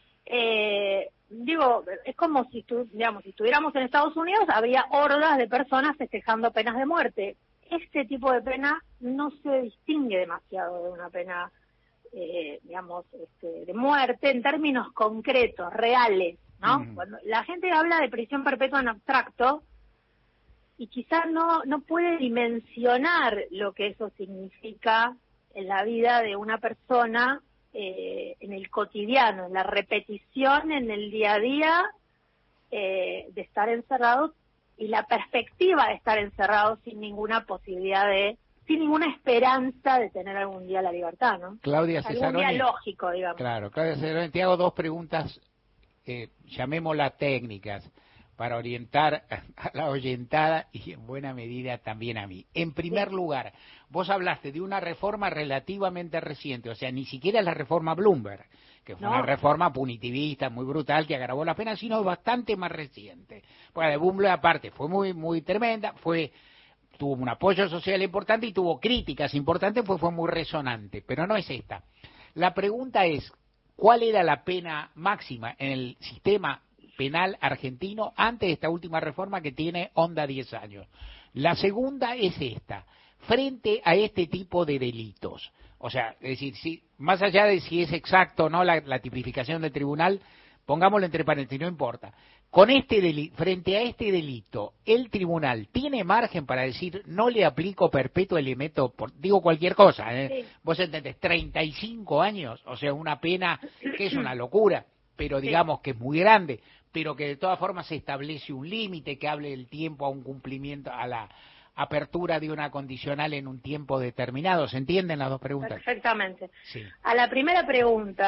eh, digo, es como si, estu- digamos, si estuviéramos en Estados Unidos, habría hordas de personas festejando penas de muerte. Este tipo de pena no se distingue demasiado de una pena, eh, digamos, este, de muerte en términos concretos, reales, ¿no? Mm. Cuando la gente habla de prisión perpetua en abstracto y quizás no, no puede dimensionar lo que eso significa en la vida de una persona, eh, en el cotidiano, en la repetición, en el día a día, eh, de estar encerrados y la perspectiva de estar encerrados sin ninguna posibilidad de, sin ninguna esperanza de tener algún día la libertad, ¿no? Claudia Cesaroni. Algún día lógico, digamos. Claro, Claudia Cesaroni, te hago dos preguntas, eh, llamémoslas técnicas, para orientar a la oyentada y en buena medida también a mí. En primer sí. lugar, vos hablaste de una reforma relativamente reciente, o sea, ni siquiera la reforma Bloomberg, que fue no. una reforma punitivista, muy brutal, que agravó la pena, sino bastante más reciente. Porque de Bloomberg, aparte, fue muy muy tremenda, fue tuvo un apoyo social importante y tuvo críticas importantes, pues fue muy resonante, pero no es esta. La pregunta es, ¿cuál era la pena máxima en el sistema penal argentino antes de esta última reforma que tiene onda diez años? La segunda es esta, frente a este tipo de delitos. O sea, es decir, si, más allá de si es exacto o no la, la tipificación del tribunal, pongámoslo entre paréntesis, no importa. Con este deli- frente a este delito, el tribunal tiene margen para decir no le aplico perpetua y le meto, por, digo cualquier cosa, ¿eh? Sí. Vos entendés, treinta y cinco años, o sea, una pena que es una locura, pero digamos sí. que es muy grande, pero que de todas formas se establece un límite que hable del tiempo a un cumplimiento, a la apertura de una condicional en un tiempo determinado. ¿Se entienden las dos preguntas? Perfectamente. Sí. A la primera pregunta,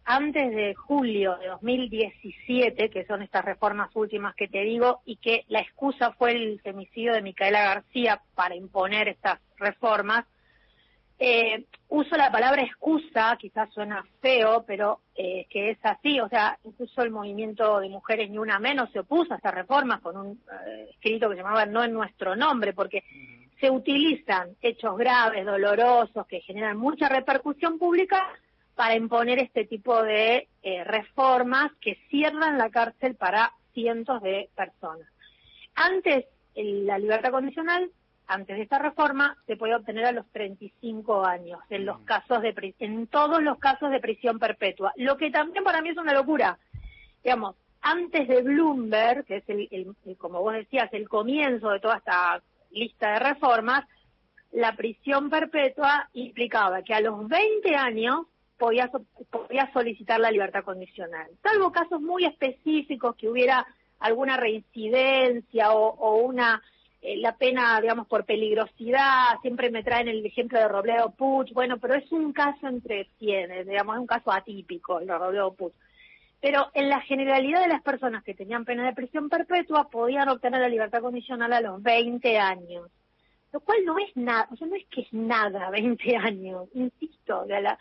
antes de julio de dos mil diecisiete, que son estas reformas últimas que te digo, y que la excusa fue el femicidio de Micaela García para imponer estas reformas, eh, uso la palabra excusa, quizás suena feo, pero eh, que es así, o sea, incluso el movimiento de mujeres Ni Una Menos se opuso a estas reformas con un eh, escrito que se llamaba No en Nuestro Nombre, porque se utilizan hechos graves, dolorosos, que generan mucha repercusión pública para imponer este tipo de eh, reformas que cierran la cárcel para cientos de personas. Antes, el, la libertad condicional, antes de esta reforma, se podía obtener a los treinta y cinco años, en los casos de en todos los casos de prisión perpetua, lo que también para mí es una locura. Digamos, antes de Bloomberg, que es el, el, el como vos decías, el comienzo de toda esta lista de reformas, la prisión perpetua implicaba que a los veinte años podía, podía solicitar la libertad condicional, salvo casos muy específicos, que hubiera alguna reincidencia o, o una eh, la pena, digamos, por peligrosidad. Siempre me traen el ejemplo de Robledo Puig, bueno, pero es un caso entre cienes, digamos, es un caso atípico el de Robledo Puig. Pero en la generalidad de las personas que tenían pena de prisión perpetua podían obtener la libertad condicional a los veinte años, lo cual no es nada, o sea, no es que es nada veinte años, insisto, de la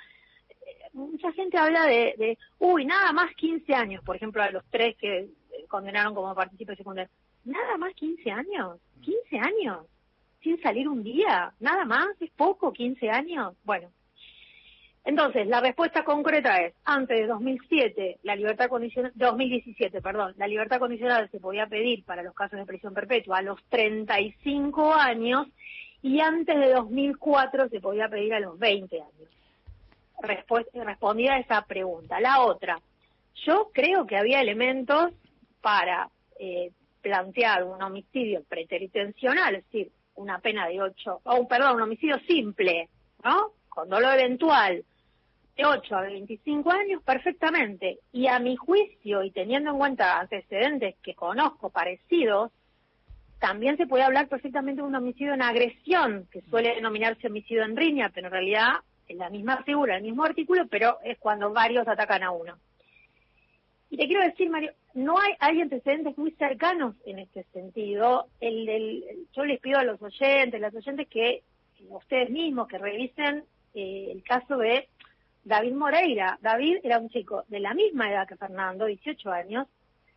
mucha gente habla de, de, uy, nada más quince años, por ejemplo, a los tres que condenaron como partícipe secundario. Nada más quince años, quince años, sin salir un día, nada más, es poco, quince años. Bueno, entonces, la respuesta concreta es, antes de dos mil siete, la libertad condicional, dos mil diecisiete, perdón, la libertad condicional se podía pedir para los casos de prisión perpetua a los treinta y cinco años, y antes de dos mil cuatro se podía pedir a los veinte años. Respuesta, respondida a esa pregunta. La otra, yo creo que había elementos para eh, plantear un homicidio preteritencional, es decir, una pena de ocho, o oh, perdón, un homicidio simple, ¿no? Con dolo eventual, de ocho a veinticinco años, perfectamente. Y a mi juicio, y teniendo en cuenta antecedentes que conozco parecidos, también se puede hablar perfectamente de un homicidio en agresión, que suele denominarse homicidio en riña, pero en realidad es la misma figura, el mismo artículo, pero es cuando varios atacan a uno. Y te quiero decir, Mario, no hay, hay antecedentes muy cercanos en este sentido. El, el, yo les pido a los oyentes, las oyentes, que ustedes mismos, que revisen eh, el caso de David Moreira. David era un chico de la misma edad que Fernando, dieciocho años,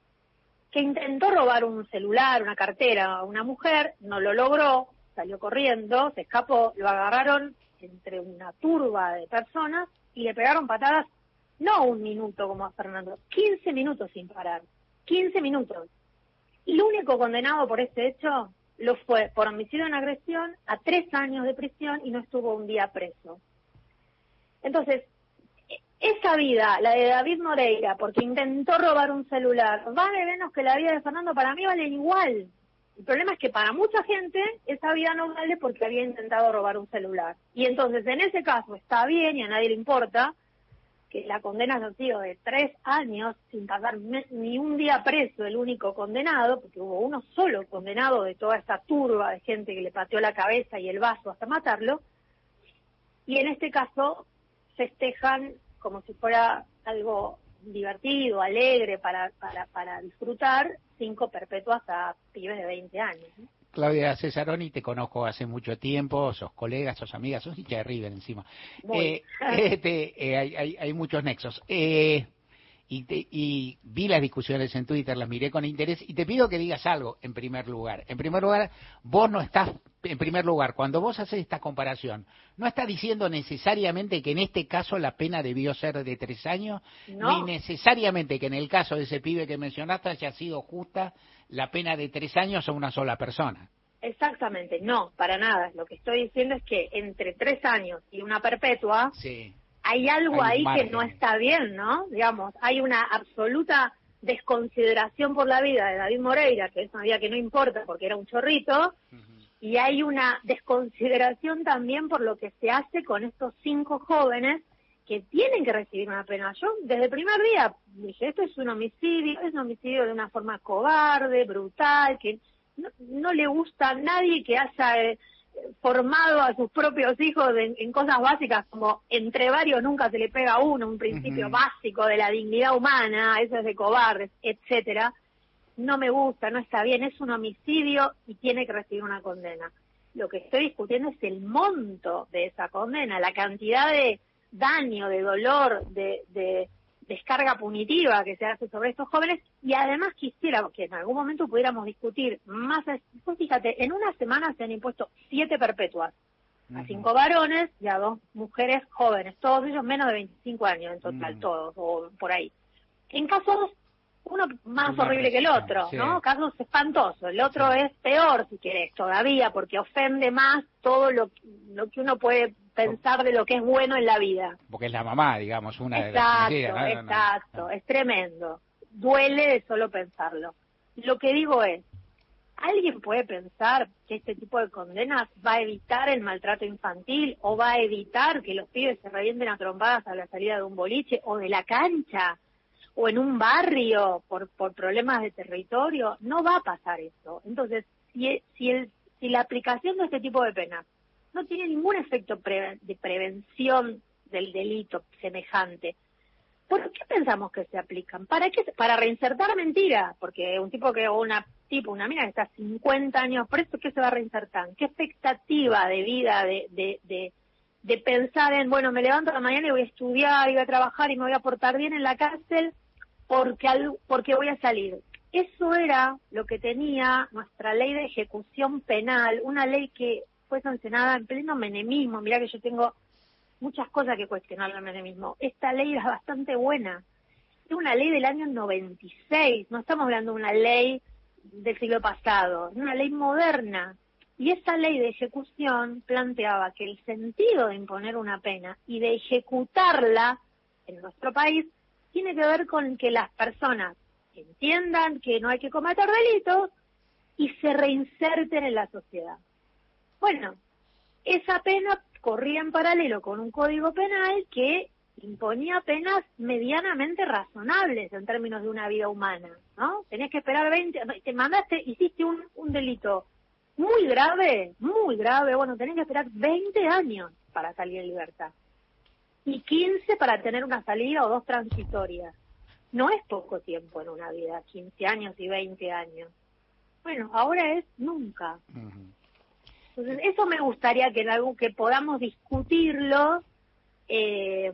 que intentó robar un celular, una cartera a una mujer, no lo logró, salió corriendo, se escapó, lo agarraron entre una turba de personas y le pegaron patadas, no un minuto como a Fernando, quince minutos sin parar, quince minutos. Y el único condenado por este hecho lo fue por homicidio en agresión a tres años de prisión y no estuvo un día preso. Entonces, esa vida, la de David Moreira, porque intentó robar un celular, vale menos que la vida de Fernando, para mí valen igual. El problema es que para mucha gente esa vida no vale porque había intentado robar un celular. Y entonces en ese caso está bien y a nadie le importa que la condena haya sido de tres años sin pasar ni un día preso el único condenado, porque hubo uno solo condenado de toda esta turba de gente que le pateó la cabeza y el vaso hasta matarlo. Y en este caso festejan como si fuera algo divertido, alegre, para, para, para disfrutar, cinco perpetuas a pibes de veinte años, ¿no? Claudia Cesaroni, te conozco hace mucho tiempo, sos colega, sos amiga, sos hincha de River encima. Eh, este, eh, hay, hay, hay muchos nexos. Eh, y, te, y vi las discusiones en Twitter, las miré con interés, y te pido que digas algo en primer lugar. En primer lugar, vos no estás, en primer lugar, cuando vos haces esta comparación, no estás diciendo necesariamente que en este caso la pena debió ser de tres años, no, ni necesariamente que en el caso de ese pibe que mencionaste haya sido justa la pena de tres años a una sola persona. Exactamente, no, para nada. Lo que estoy diciendo es que entre tres años y una perpetua, sí, hay algo hay ahí que no está bien, ¿no? Digamos, hay una absoluta desconsideración por la vida de David Moreira, que es una vida que no importa porque era un chorrito, uh-huh, y hay una desconsideración también por lo que se hace con estos cinco jóvenes que tienen que recibir una pena. Yo desde el primer día dije, esto es un homicidio, es un homicidio de una forma cobarde, brutal, que no, no le gusta a nadie que haya eh, formado a sus propios hijos en, en cosas básicas como entre varios nunca se le pega a uno, un principio uh-huh. básico de la dignidad humana, eso es de cobardes, etcétera, no me gusta, no está bien, es un homicidio y tiene que recibir una condena. Lo que estoy discutiendo es el monto de esa condena, la cantidad de daño, de dolor, de, de descarga punitiva que se hace sobre estos jóvenes, y además quisiera que en algún momento pudiéramos discutir más. Pues fíjate, en una semana se han impuesto siete perpetuas a cinco varones y a dos mujeres jóvenes, todos ellos menos de veinticinco años en total, uh-huh. todos, o por ahí. En casos, uno más Una horrible que el otro, sí. ¿no? Casos espantosos. El otro sí. es peor, si querés, todavía, porque ofende más todo lo, lo que uno puede pensar de lo que es bueno en la vida. Porque es la mamá, digamos, una exacto, de las... ¿no? Exacto, no, no. Es tremendo. Duele de solo pensarlo. Lo que digo es, ¿alguien puede pensar que este tipo de condenas va a evitar el maltrato infantil o va a evitar que los pibes se revienten a trompadas a la salida de un boliche o de la cancha o en un barrio por, por problemas de territorio? No va a pasar eso. Entonces, si, si, el, si la aplicación de este tipo de penas no tiene ningún efecto pre, de prevención del delito semejante, ¿por qué pensamos que se aplican? ¿Para qué? Para reinsertar mentira, porque un tipo que, o una tipo, una mina que está cincuenta años preso, ¿qué se va a reinsertar? ¿Qué expectativa de vida, de, de, de, de pensar en, bueno, me levanto a la mañana y voy a estudiar, y voy a trabajar y me voy a portar bien en la cárcel porque, al, porque voy a salir? Eso era lo que tenía nuestra ley de ejecución penal, una ley que fue sancionada en pleno menemismo. Mirá que yo tengo muchas cosas que cuestionar al menemismo. Esta ley era bastante buena. Es una ley del año noventa y seis, no estamos hablando de una ley del siglo pasado, es una ley moderna. Y esa ley de ejecución planteaba que el sentido de imponer una pena y de ejecutarla en nuestro país tiene que ver con que las personas entiendan que no hay que cometer delitos y se reinserten en la sociedad. Bueno, esa pena corría en paralelo con un código penal que imponía penas medianamente razonables en términos de una vida humana, ¿no? Tenías que esperar veinte, te mandaste, hiciste un, un delito muy grave, muy grave, bueno, tenés que esperar veinte años para salir en libertad y quince para tener una salida o dos transitorias. No es poco tiempo en una vida, quince años y veinte años. Bueno, ahora es nunca. Uh-huh. Entonces, eso me gustaría que en algo que podamos discutirlo, eh,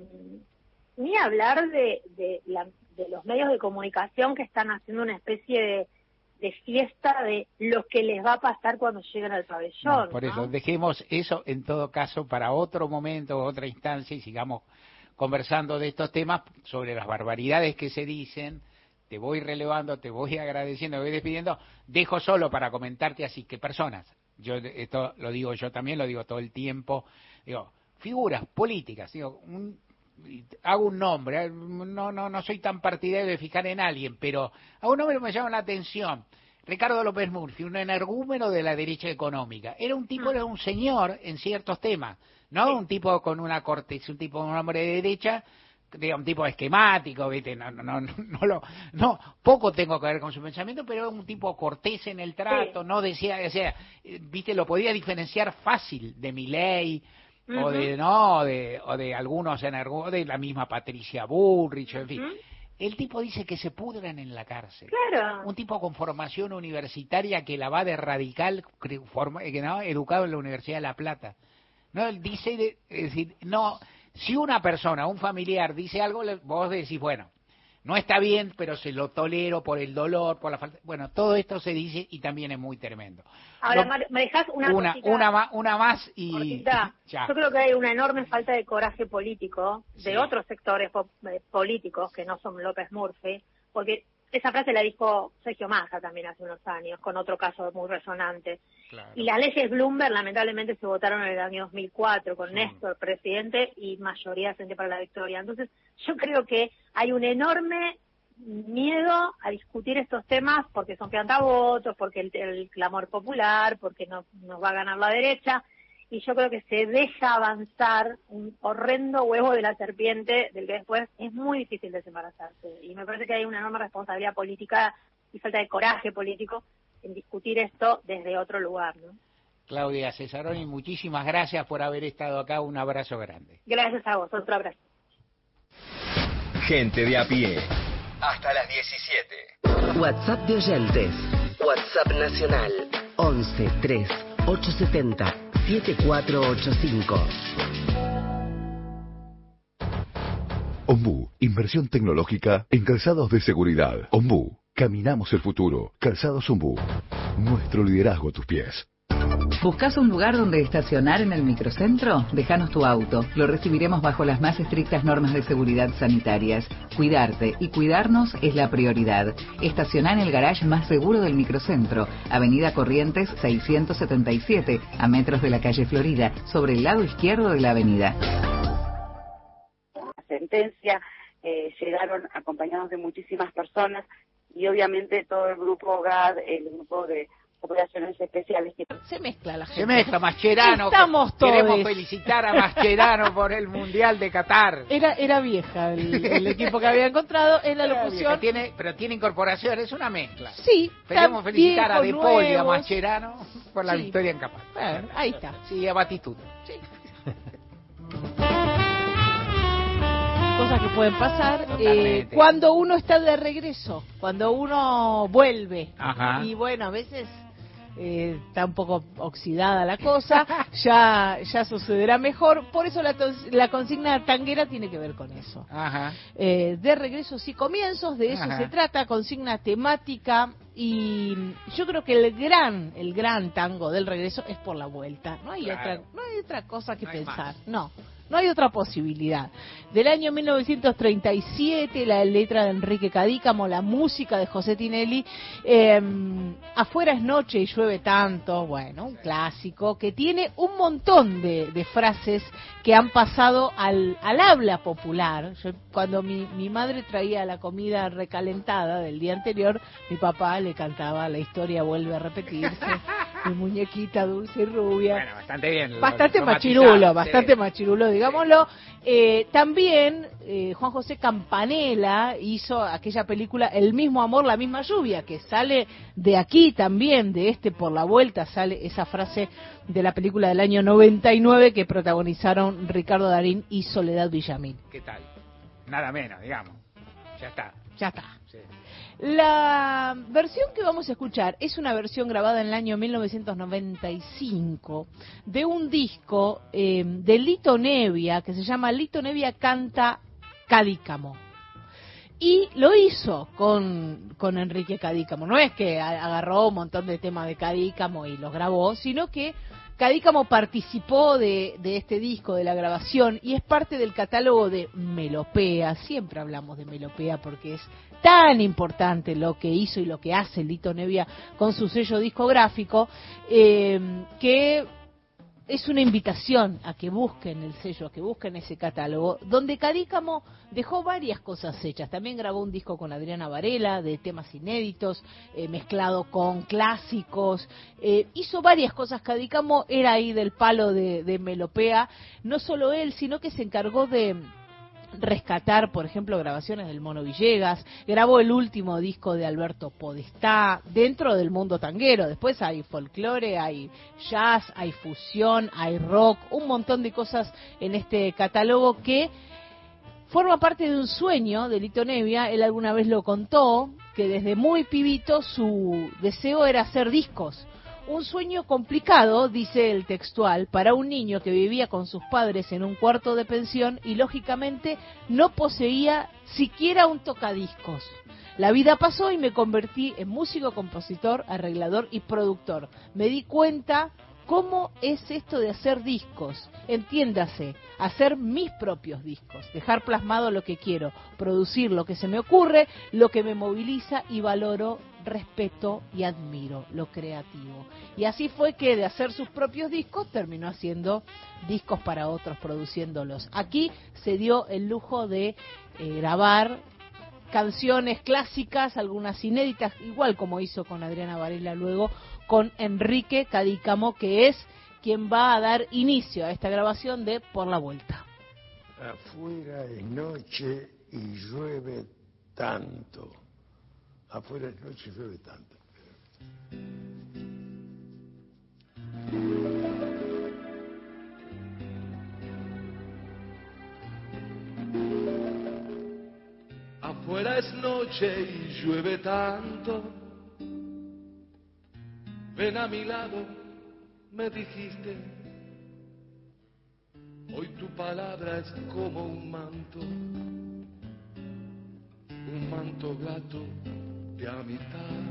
ni hablar de, de, la, de los medios de comunicación que están haciendo una especie de, de fiesta de lo que les va a pasar cuando lleguen al pabellón. No, por ¿no? eso, dejemos eso en todo caso para otro momento, otra instancia, y sigamos conversando de estos temas, sobre las barbaridades que se dicen. Te voy relevando, te voy agradeciendo, te voy despidiendo. Dejo solo para comentarte así que personas, yo esto lo digo yo también, lo digo todo el tiempo, digo, figuras políticas, digo, un, hago un nombre, no no no soy tan partidario de fijar en alguien, pero a un nombre me llama la atención. Ricardo López Murphy, un energúmeno de la derecha económica. Era un tipo, era un señor en ciertos temas, no sí. un tipo con una cortesía, un tipo, un hombre de derecha, un tipo esquemático, ¿viste? No, no, no, no, lo, no, poco tengo que ver con su pensamiento, pero era un tipo cortés en el trato, sí. no decía, o sea, ¿viste? Lo podía diferenciar fácil de Milei, uh-huh. o de, no, de, o de algunos energúmenos, de la misma Patricia Bullrich, en fin. Uh-huh. El tipo dice que se pudran en la cárcel. Claro. Un tipo con formación universitaria que la va de radical, forma, que no, educado en la Universidad de La Plata. No, él dice, de, es decir, no, si una persona, un familiar dice algo, vos decís, bueno, no está bien, pero se lo tolero por el dolor, por la falta. Bueno, todo esto se dice y también es muy tremendo. Ahora, no, me dejas una una, cosita, una, más, una más y ya. ya. Yo creo que hay una enorme falta de coraje político de sí. otros sectores po políticos que no son López Murphy, porque esa frase la dijo Sergio Massa también hace unos años, con otro caso muy resonante. Claro. Y las leyes Bloomberg lamentablemente se votaron en el año dos mil cuatro, con sí. Néstor presidente y mayoría Frente para la Victoria. Entonces, yo creo que hay un enorme miedo a discutir estos temas porque son piantavotos, porque el, el clamor popular, porque no, nos va a ganar la derecha, y yo creo que se deja avanzar un horrendo huevo de la serpiente del que después es muy difícil desembarazarse. Y me parece que hay una enorme responsabilidad política y falta de coraje político en discutir esto desde otro lugar, ¿no? Claudia Cesaroni, muchísimas gracias por haber estado acá. Un abrazo grande. Gracias a vos, otro abrazo. Gente de a pie. Hasta las diecisiete. WhatsApp de oyentes. WhatsApp nacional. once tres ochocientos setenta setenta y cuatro ochenta y cinco. Ombú, inversión tecnológica en calzados de seguridad. Ombú, caminamos el futuro. Calzados Ombú, nuestro liderazgo a tus pies. ¿Buscas un lugar donde estacionar en el microcentro? Déjanos tu auto. Lo recibiremos bajo las más estrictas normas de seguridad sanitarias. Cuidarte y cuidarnos es la prioridad. Estacioná en el garage más seguro del microcentro, Avenida Corrientes seiscientos setenta y siete, a metros de la calle Florida, sobre el lado izquierdo de la avenida. La sentencia, eh, llegaron acompañados de muchísimas personas y obviamente todo el grupo G A D, el grupo de operaciones especiales. Que... Se mezcla la gente. Se mezcla Mascherano. Estamos todos. Queremos felicitar a Mascherano por el Mundial de Qatar. Era era vieja el, el equipo que había encontrado en la locución. Tiene, pero tiene incorporación, es una mezcla. Sí. Queremos felicitar a De Paul y a nuevos. Mascherano por la Sí. victoria en Qatar. Bueno, ahí está. Sí, a Batistuta. Sí. Cosas que pueden pasar eh, cuando uno está de regreso, cuando uno vuelve. Ajá. Y bueno, a veces eh, está un poco oxidada la cosa, ya ya sucederá mejor. Por eso la, tos- la consigna tanguera tiene que ver con eso. Ajá. Eh, de regresos y comienzos, de eso Ajá. se trata, consigna temática. Y yo creo que el gran, el gran tango del regreso es por la vuelta. No hay Claro. otra, no hay otra cosa que No hay pensar. más. No, no hay otra posibilidad. Del año mil novecientos treinta y siete, la letra de Enrique Cadícamo, la música de José Tinelli. Eh, Afuera es noche y llueve tanto. Bueno, un clásico que tiene un montón de, de frases que han pasado al, al habla popular. Yo, cuando mi, mi madre traía la comida recalentada del día anterior, mi papá le cantaba La historia vuelve a repetirse, mi muñequita dulce y rubia. Bueno, bastante bien. Bastante lo- lo machirulo, matizado, bastante sí. machirulo, digámoslo. Eh, también eh, Juan José Campanella hizo aquella película El mismo amor, la misma lluvia, que sale de aquí también, de este Por la Vuelta, sale esa frase de la película del año noventa y nueve que protagonizaron Ricardo Darín y Soledad Villamil. ¿Qué tal? Nada menos, digamos. Ya está. Ya está. Sí. La versión que vamos a escuchar es una versión grabada en el año mil novecientos noventa y cinco de un disco eh, de Lito Nevia que se llama Lito Nevia canta Cadícamo. Y lo hizo con, con Enrique Cadícamo. No es que a- agarró un montón de temas de Cadícamo y los grabó, sino que Cadícamo participó de, de este disco, de la grabación, y es parte del catálogo de Melopea. Siempre hablamos de Melopea porque es tan importante lo que hizo y lo que hace Lito Nevia con su sello discográfico, eh, que es una invitación a que busquen el sello, a que busquen ese catálogo, donde Cadícamo dejó varias cosas hechas. También grabó un disco con Adriana Varela de temas inéditos, eh, mezclado con clásicos. Eh, hizo varias cosas. Cadícamo era ahí del palo de, de Melopea. No solo él, sino que se encargó de rescatar, por ejemplo, grabaciones del Mono Villegas, grabó el último disco de Alberto Podestá, dentro del mundo tanguero. Después hay folclore, hay jazz, hay fusión, hay rock, un montón de cosas en este catálogo que forma parte de un sueño de Lito Nevia. Él alguna vez lo contó, que desde muy pibito su deseo era hacer discos. Un sueño complicado, dice el textual, para un niño que vivía con sus padres en un cuarto de pensión y lógicamente no poseía siquiera un tocadiscos. La vida pasó y me convertí en músico, compositor, arreglador y productor. Me di cuenta cómo es esto de hacer discos. Entiéndase, hacer mis propios discos, dejar plasmado lo que quiero, producir lo que se me ocurre, lo que me moviliza y valoro, respeto y admiro, lo creativo. Y así fue que de hacer sus propios discos terminó haciendo discos para otros, produciéndolos. Aquí se dio el lujo de eh, grabar canciones clásicas, algunas inéditas, igual como hizo con Adriana Varela luego con Enrique Cadícamo, que es quien va a dar inicio a esta grabación de Por la Vuelta. Afuera es noche y llueve tanto. Afuera es noche y llueve tanto. Afuera es noche y llueve tanto. Ven a mi lado, me dijiste. Hoy tu palabra es como un manto, un manto gato de amistad.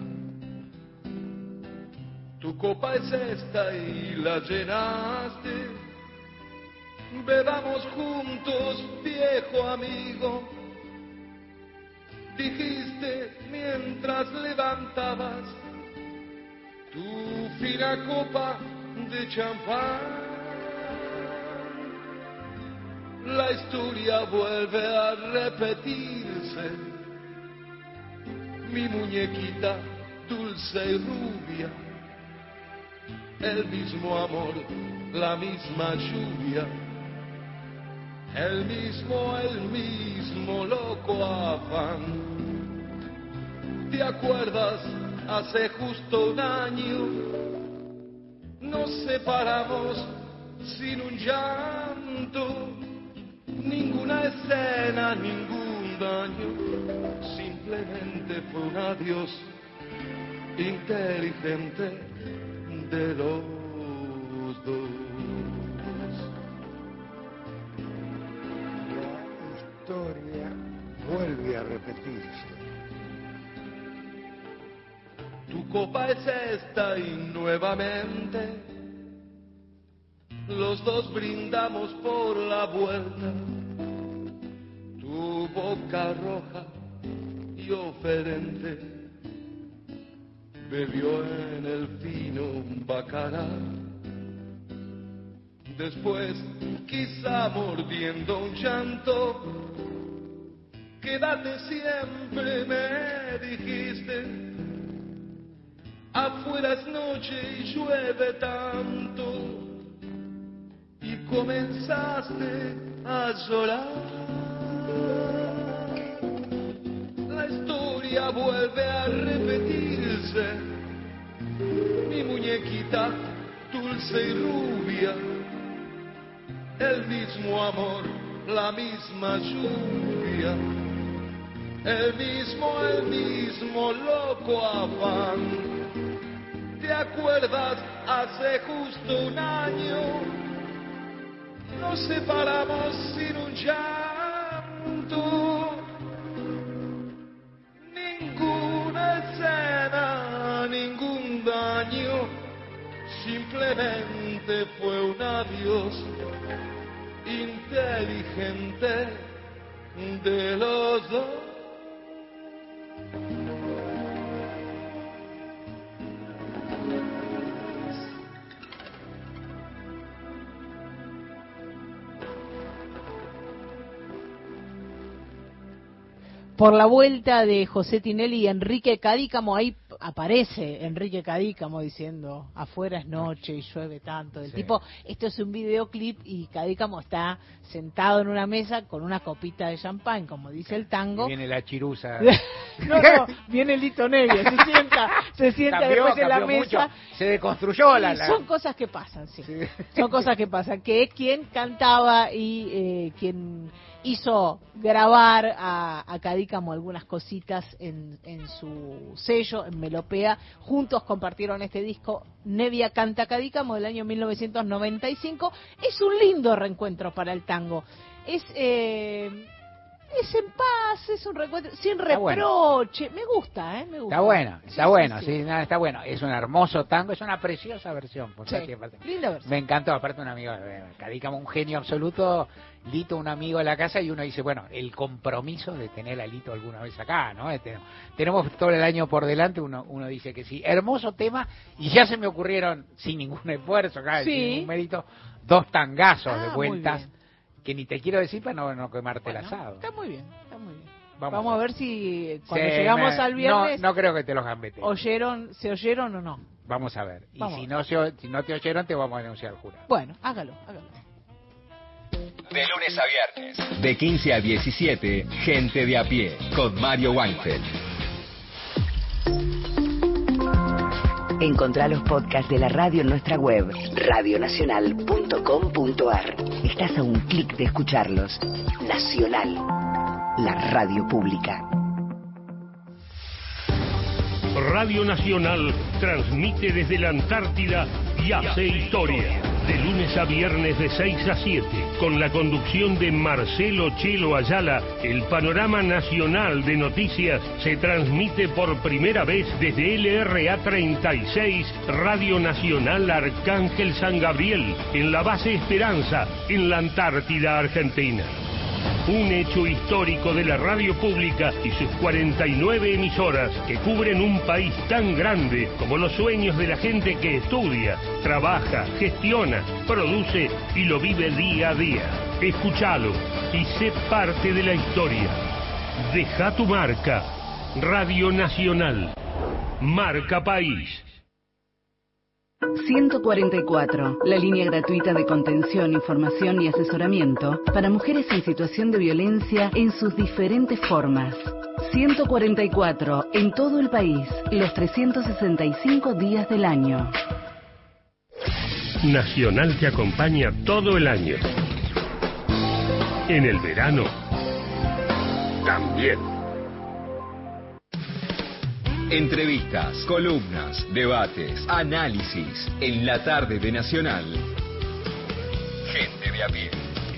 Tu copa es esta y la llenaste. Bebamos juntos, viejo amigo. Dijiste mientras levantabas tu fina copa de champán. La historia vuelve a repetirse. Mi muñequita dulce y rubia, el mismo amor, la misma lluvia, el mismo, el mismo loco afán. ¿Te acuerdas? Hace justo un año nos separamos sin un llanto, ninguna escena, ningún daño, simplemente fue un adiós inteligente de los dos. La historia vuelve a repetirse. Tu copa es esta y nuevamente los dos brindamos por la vuelta. Tu boca roja y oferente bebió en el fino bacanal. Después, quizá mordiendo un llanto, quédate siempre, me dijiste. Afuera es noche y llueve tanto. Y comenzaste a llorar. La historia vuelve a repetirse. Mi muñequita dulce y rubia, el mismo amor, la misma lluvia, el mismo, el mismo loco afán. ¿Te acuerdas? Hace justo un año nos separamos sin un llanto, ninguna escena, ningún daño, simplemente fue un adiós inteligente de los dos. Por la vuelta de José Tinelli y Enrique Cadícamo, ahí aparece Enrique Cadícamo diciendo, afuera es noche y llueve tanto. El sí. tipo, esto es un videoclip y Cadícamo está sentado en una mesa con una copita de champán, como dice el tango. Y viene la chirusa. no, no, viene Lito Nevia, se sienta, se sienta cambió, después en la mesa. Mucho. Se deconstruyó la, la... Son cosas que pasan, sí. sí. Son cosas que pasan. Que es quien cantaba y eh, quien hizo grabar a, a Cadícamo algunas cositas en, en su sello, en Melopea. Juntos compartieron este disco, Nevia canta Cadícamo, del año mil novecientos noventa y cinco. Es un lindo reencuentro para el tango. Es... Eh, Es en paz, es un reencuentro, sin reproche. Bueno. Me gusta, ¿eh? Me gusta. Está bueno, está sí, bueno, sí, sí, sí. Nada, está bueno. Es un hermoso tango, es una preciosa versión. Por sí, linda versión. Me encantó, aparte un amigo, Cadícamo, un genio absoluto, Lito, un amigo de la casa, y uno dice, bueno, el compromiso de tener a Lito alguna vez acá, ¿no? Este, tenemos todo el año por delante, uno, uno dice que sí. Hermoso tema, y ya se me ocurrieron, sin ningún esfuerzo, acá, sí. sin ningún mérito, dos tangazos ah, de vueltas. Que ni te quiero decir para no, no quemarte bueno, el asado. Está muy bien, está muy bien. Vamos, Vamos a ver, ver si cuando se llegamos me, al viernes... No, no creo que te los gambetes. Oyeron, ¿Se oyeron o no? Vamos a ver. Y vamos si no, se, si no te oyeron, te vamos a denunciar al jurado. Bueno, hágalo, hágalo. De lunes a viernes, de quince a diecisiete, Gente de a Pie, con Mario Weinfeld. Encontrá los podcasts de la radio en nuestra web, radio nacional punto com punto a r. Estás a un clic de escucharlos. Nacional, la radio pública. Radio Nacional transmite desde la Antártida y hace historia. De lunes a viernes de seis a siete, con la conducción de Marcelo Chelo Ayala, el panorama nacional de noticias se transmite por primera vez desde L R A treinta y seis, Radio Nacional Arcángel San Gabriel, en la base Esperanza, en la Antártida Argentina. Un hecho histórico de la radio pública y sus cuarenta y nueve emisoras que cubren un país tan grande como los sueños de la gente que estudia, trabaja, gestiona, produce y lo vive día a día. Escúchalo y sé parte de la historia. Deja tu marca. Radio Nacional. Marca País. ciento cuarenta y cuatro, la línea gratuita de contención, información y asesoramiento para mujeres en situación de violencia en sus diferentes formas. ciento cuarenta y cuatro, en todo el país, los trescientos sesenta y cinco días del año. Nacional te acompaña todo el año. En el verano, también. Entrevistas, columnas, debates, análisis. En la tarde de Nacional. Gente de a pie.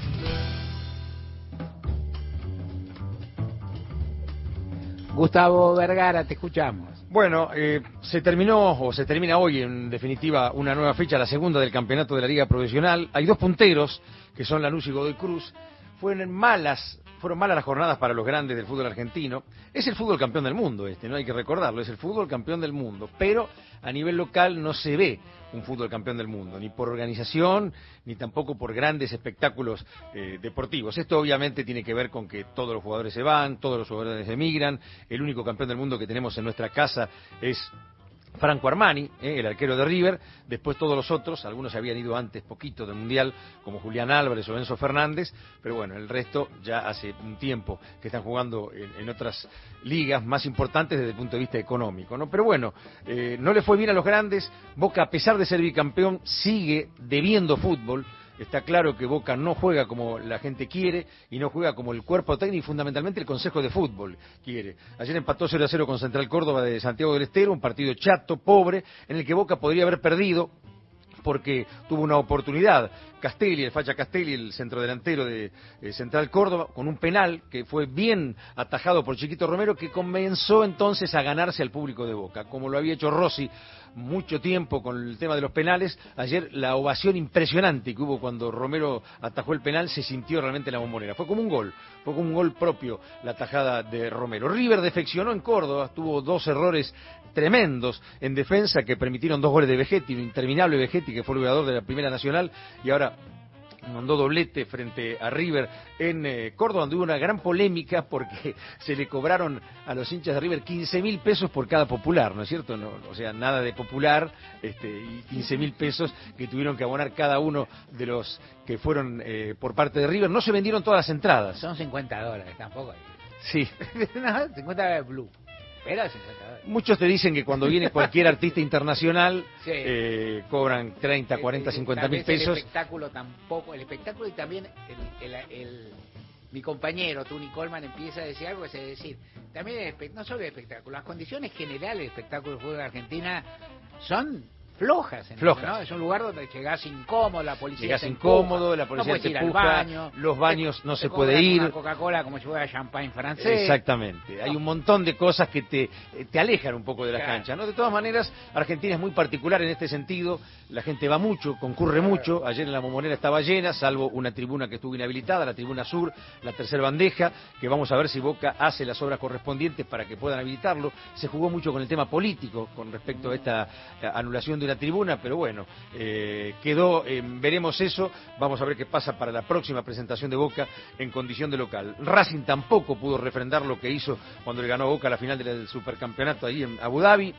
Gustavo Vergara, te escuchamos. Bueno, eh, se terminó, o se termina hoy, en definitiva, una nueva fecha, la segunda del campeonato de la Liga Profesional. Hay dos punteros, que son Lanús y Godoy Cruz. Fueron malas, fueron malas las jornadas para los grandes del fútbol argentino. Es el fútbol campeón del mundo este, no hay que recordarlo, es el fútbol campeón del mundo. Pero a nivel local no se ve un fútbol campeón del mundo, ni por organización, ni tampoco por grandes espectáculos eh, deportivos. Esto obviamente tiene que ver con que todos los jugadores se van, todos los jugadores emigran. El único campeón del mundo que tenemos en nuestra casa es Franco Armani, eh, el arquero de River. Después todos los otros, algunos se habían ido antes poquito del Mundial, como Julián Álvarez o Enzo Fernández, pero bueno, el resto ya hace un tiempo que están jugando en, en otras ligas más importantes desde el punto de vista económico, ¿no? Pero bueno, eh, no le fue bien a los grandes. Boca, a pesar de ser bicampeón, sigue debiendo fútbol. Está claro que Boca no juega como la gente quiere y no juega como el cuerpo técnico y fundamentalmente el Consejo de Fútbol quiere. Ayer empató cero a cero con Central Córdoba de Santiago del Estero, un partido chato, pobre, en el que Boca podría haber perdido porque tuvo una oportunidad. Castelli, el facha Castelli, el centrodelantero de eh, Central Córdoba, con un penal que fue bien atajado por Chiquito Romero, que comenzó entonces a ganarse al público de Boca, como lo había hecho Rossi mucho tiempo con el tema de los penales. Ayer la ovación impresionante que hubo cuando Romero atajó el penal se sintió realmente en la Bombonera. Fue como un gol, fue como un gol propio la tajada de Romero. River defeccionó en Córdoba, tuvo dos errores tremendos en defensa que permitieron dos goles de Vegetti, un interminable Vegetti que fue el goleador de la Primera Nacional y ahora mandó doblete frente a River en eh, Córdoba, donde hubo una gran polémica porque se le cobraron a los hinchas de River quince mil pesos por cada popular, ¿no es cierto? No, o sea, nada de popular, este, y quince mil pesos que tuvieron que abonar cada uno de los que fueron eh, por parte de River. No se vendieron todas las entradas. Son cincuenta dólares, tampoco hay. Sí. No, cincuenta dólares blue. Era cincuenta dólares. Muchos te dicen que cuando viene cualquier artista internacional sí. eh, cobran treinta, cuarenta, cincuenta mil pesos. El espectáculo tampoco, el espectáculo y también el, el, el, mi compañero Tony Coleman empieza a decir algo, es decir, también el, no solo el espectáculo, las condiciones generales del espectáculo del fútbol de Argentina son flojas, en flojas. Eso, ¿no? Es un lugar donde llegás incómodo, la policía llegás te incómodo, empuja, la policía no te ir empuja, al baño, los baños te, no te se puede ir. Una Coca-Cola como si fuera champagne francés. Exactamente. Hay un montón de cosas que te, te alejan un poco de la claro. cancha, ¿no? De todas maneras, Argentina es muy particular en este sentido. La gente va mucho, concurre mucho. Ayer en la Bombonera estaba llena, salvo una tribuna que estuvo inhabilitada, la tribuna sur, la tercera bandeja, que vamos a ver si Boca hace las obras correspondientes para que puedan habilitarlo. Se jugó mucho con el tema político con respecto a esta anulación de una tribuna, pero bueno, eh, quedó, eh, veremos eso. Vamos a ver qué pasa para la próxima presentación de Boca en condición de local. Racing tampoco pudo refrendar lo que hizo cuando le ganó a Boca la final del supercampeonato ahí en Abu Dhabi.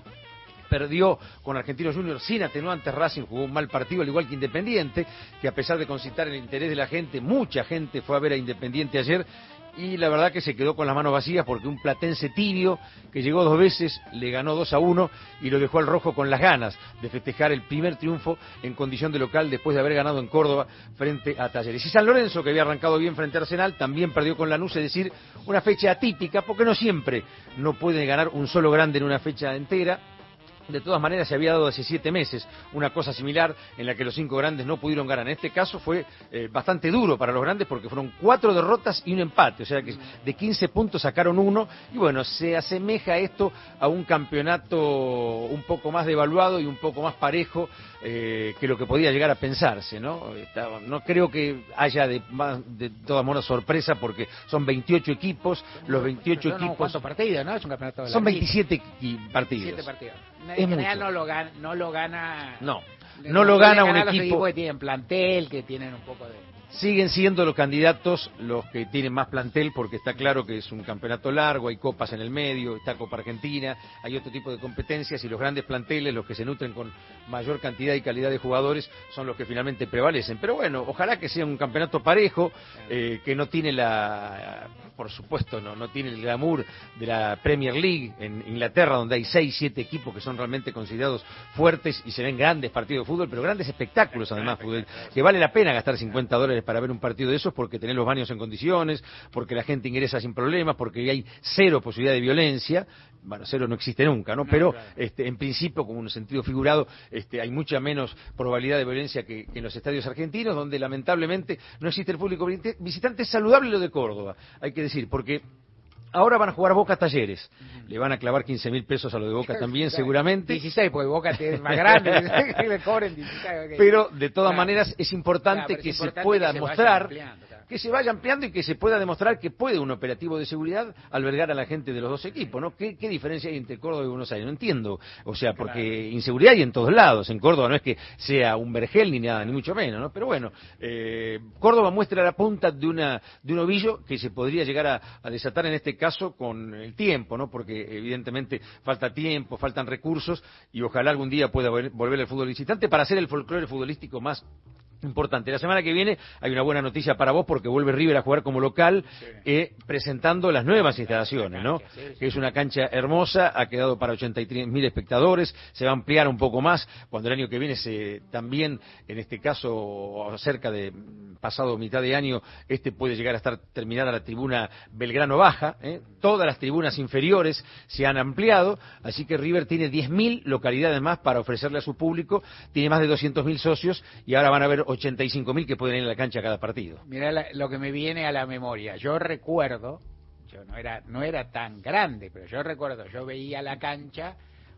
Perdió con Argentinos Juniors sin atenuantes. Racing jugó un mal partido, al igual que Independiente, que a pesar de concitar el interés de la gente, mucha gente fue a ver a Independiente ayer y la verdad que se quedó con las manos vacías porque un platense tibio que llegó dos veces, le ganó dos a uno y lo dejó al rojo con las ganas de festejar el primer triunfo en condición de local después de haber ganado en Córdoba frente a Talleres. Y San Lorenzo, que había arrancado bien frente a Arsenal, también perdió con Lanús, es decir, una fecha atípica, porque no siempre no puede ganar un solo grande en una fecha entera. De todas maneras, se había dado hace siete meses una cosa similar en la que los cinco grandes no pudieron ganar. En este caso fue eh, bastante duro para los grandes porque fueron cuatro derrotas y un empate. O sea que de quince puntos sacaron uno. Y bueno, se asemeja esto a un campeonato un poco más devaluado y un poco más parejo eh, que lo que podía llegar a pensarse, ¿no? Estaba, no creo que haya de, de todas maneras sorpresa porque son veintiocho equipos. Los veintiocho Pero no, equipos... ¿Cuántos partidos, no? Es un campeonato de Son la veintisiete partidos. veintisiete partidos. Es En general mucho. no lo gana, no lo gana. No, no lo gana un los equipo. equipos que tienen plantel, que tienen un poco de. Siguen siendo los candidatos los que tienen más plantel porque está claro que es un campeonato largo, hay copas en el medio, está Copa Argentina, hay otro tipo de competencias y los grandes planteles, los que se nutren con mayor cantidad y calidad de jugadores, son los que finalmente prevalecen. Pero bueno, ojalá que sea un campeonato parejo, eh, que no tiene la, por supuesto, no, no tiene el glamour de la Premier League en Inglaterra, donde hay seis, siete equipos que son realmente considerados fuertes y se ven grandes partidos de fútbol, pero grandes espectáculos además, fútbol, que vale la pena gastar cincuenta dólares para ver un partido de esos porque tenés los baños en condiciones, porque la gente ingresa sin problemas, porque hay cero posibilidad de violencia. Bueno, cero no existe nunca, ¿no? No, Pero claro. este, en principio, como un sentido figurado, este, hay mucha menos probabilidad de violencia que, que en los estadios argentinos, donde lamentablemente no existe el público visitante. Es saludable lo de Córdoba, hay que decir, porque ahora van a jugar Boca Talleres. Le van a clavar quince mil pesos a lo de Boca también, seguramente. dieciséis, porque Boca es más grande, que le cobren dieciséis. Okay. Pero, de todas Claro. maneras, es importante Claro, pero que es se importante pueda que se vaya mostrar, ampliando, claro. que se vaya ampliando y que se pueda demostrar que puede un operativo de seguridad albergar a la gente de los dos equipos, ¿no? ¿Qué, qué diferencia hay entre Córdoba y Buenos Aires? No entiendo. O sea, porque claro. inseguridad hay en todos lados. En Córdoba no es que sea un vergel ni nada, ni mucho menos, ¿no? Pero bueno, eh, Córdoba muestra la punta de una de un ovillo que se podría llegar a, a desatar en este caso con el tiempo, ¿no? Porque evidentemente falta tiempo, faltan recursos y ojalá algún día pueda volver el fútbol visitante para hacer el folclore futbolístico más importante. La semana que viene hay una buena noticia para vos porque vuelve River a jugar como local, sí. eh, presentando las nuevas instalaciones, ¿no? Sí, sí. Que es una cancha hermosa, ha quedado para ochenta y tres mil espectadores, se va a ampliar un poco más cuando el año que viene se también, en este caso, cerca de pasado mitad de año, este puede llegar a estar terminada la tribuna Belgrano Baja, ¿eh? Todas las tribunas inferiores se han ampliado, así que River tiene diez mil localidades más para ofrecerle a su público, tiene más de doscientos mil socios y ahora van a haber ochenta y cinco mil que pueden ir a la cancha cada partido. Mira la, lo que me viene a la memoria. Yo recuerdo, yo no era no era tan grande, pero yo recuerdo, yo veía la cancha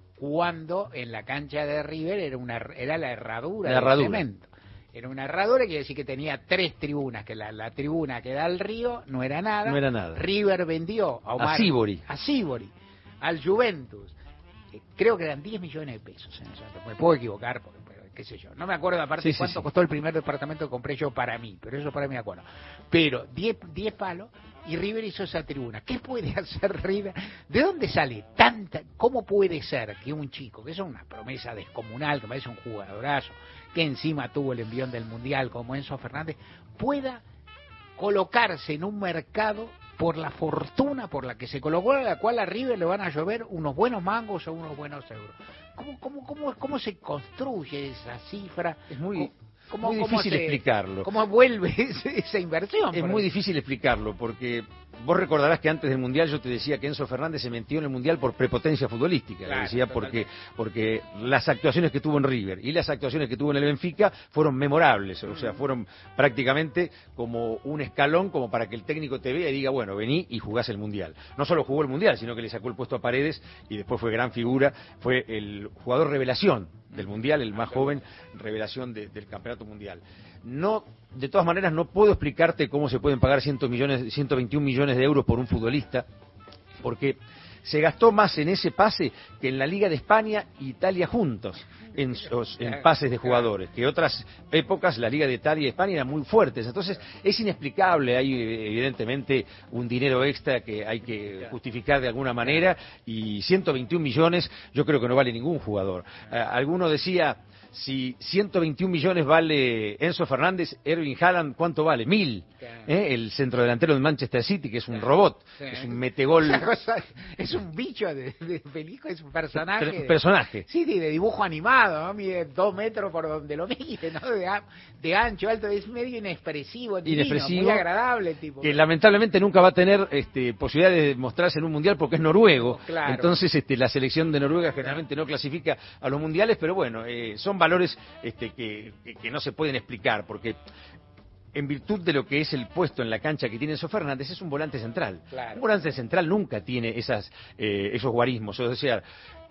cuando en la cancha de River era una era la herradura, la de herradura. cemento. Era una herradura, quiere decir que tenía tres tribunas, que la, la tribuna que da al río no era nada. No era nada. River vendió a Omar, a Sibori. A Sibori, al Juventus. Creo que eran diez millones de pesos en eso. Me puedo equivocar porque qué sé yo, no me acuerdo aparte sí, cuánto sí, sí. costó el primer departamento que compré yo para mí, pero eso para mí me acuerdo. Pero diez palos y River hizo esa tribuna. ¿Qué puede hacer River? ¿De dónde sale tanta? ¿Cómo puede ser que un chico, que es una promesa descomunal, que parece un jugadorazo, que encima tuvo el envión del Mundial como Enzo Fernández, pueda colocarse en un mercado por la fortuna por la que se colocó, a la cual a River le van a llover unos buenos mangos o unos buenos euros? ¿Cómo, cómo, cómo, cómo se construye esa cifra? Es muy, ¿Cómo, muy cómo difícil se, explicarlo. ¿Cómo vuelve ese, esa inversión? Es muy difícil explicarlo, porque vos recordarás que antes del Mundial yo te decía que Enzo Fernández se metió en el Mundial por prepotencia futbolística. Claro, decía porque, porque las actuaciones que tuvo en River y las actuaciones que tuvo en el Benfica fueron memorables, o sea, fueron prácticamente como un escalón como para que el técnico te vea y diga, bueno, vení y jugás el Mundial. No solo jugó el Mundial, sino que le sacó el puesto a Paredes y después fue gran figura, fue el jugador revelación del Mundial, el más joven revelación de, del Campeonato Mundial. No, de todas maneras, no puedo explicarte cómo se pueden pagar ciento millones, ciento veintiún millones de euros por un futbolista, porque se gastó más en ese pase que en la Liga de España e Italia juntos, en, en pases de jugadores, que otras épocas la Liga de Italia y España eran muy fuertes. Entonces es inexplicable, hay evidentemente un dinero extra que hay que justificar de alguna manera, y ciento veintiún millones yo creo que no vale ningún jugador. Uh, alguno decía, si ciento veintiún millones vale Enzo Fernández, Erling Haaland, ¿cuánto vale? Mil. ¿Eh? El centrodelantero de Manchester City, que es un robot, sí. Es un metegol. Cosa, es un bicho de, de película, es un personaje. Per, personaje. De, sí, de dibujo animado, ¿no? Mide dos metros por donde lo mide, ¿no? De, de ancho, alto, es medio inexpresivo, divino, inexpresivo, muy agradable, tipo. Que lamentablemente nunca va a tener este, posibilidad de mostrarse en un mundial porque es noruego. Claro. Entonces este, la selección de Noruega generalmente no clasifica a los mundiales, pero bueno, eh, son valores este, que, que, que no se pueden explicar, porque en virtud de lo que es el puesto en la cancha que tiene Enzo Fernández, es un volante central. Claro. Un volante central nunca tiene esas, eh, esos guarismos, o sea,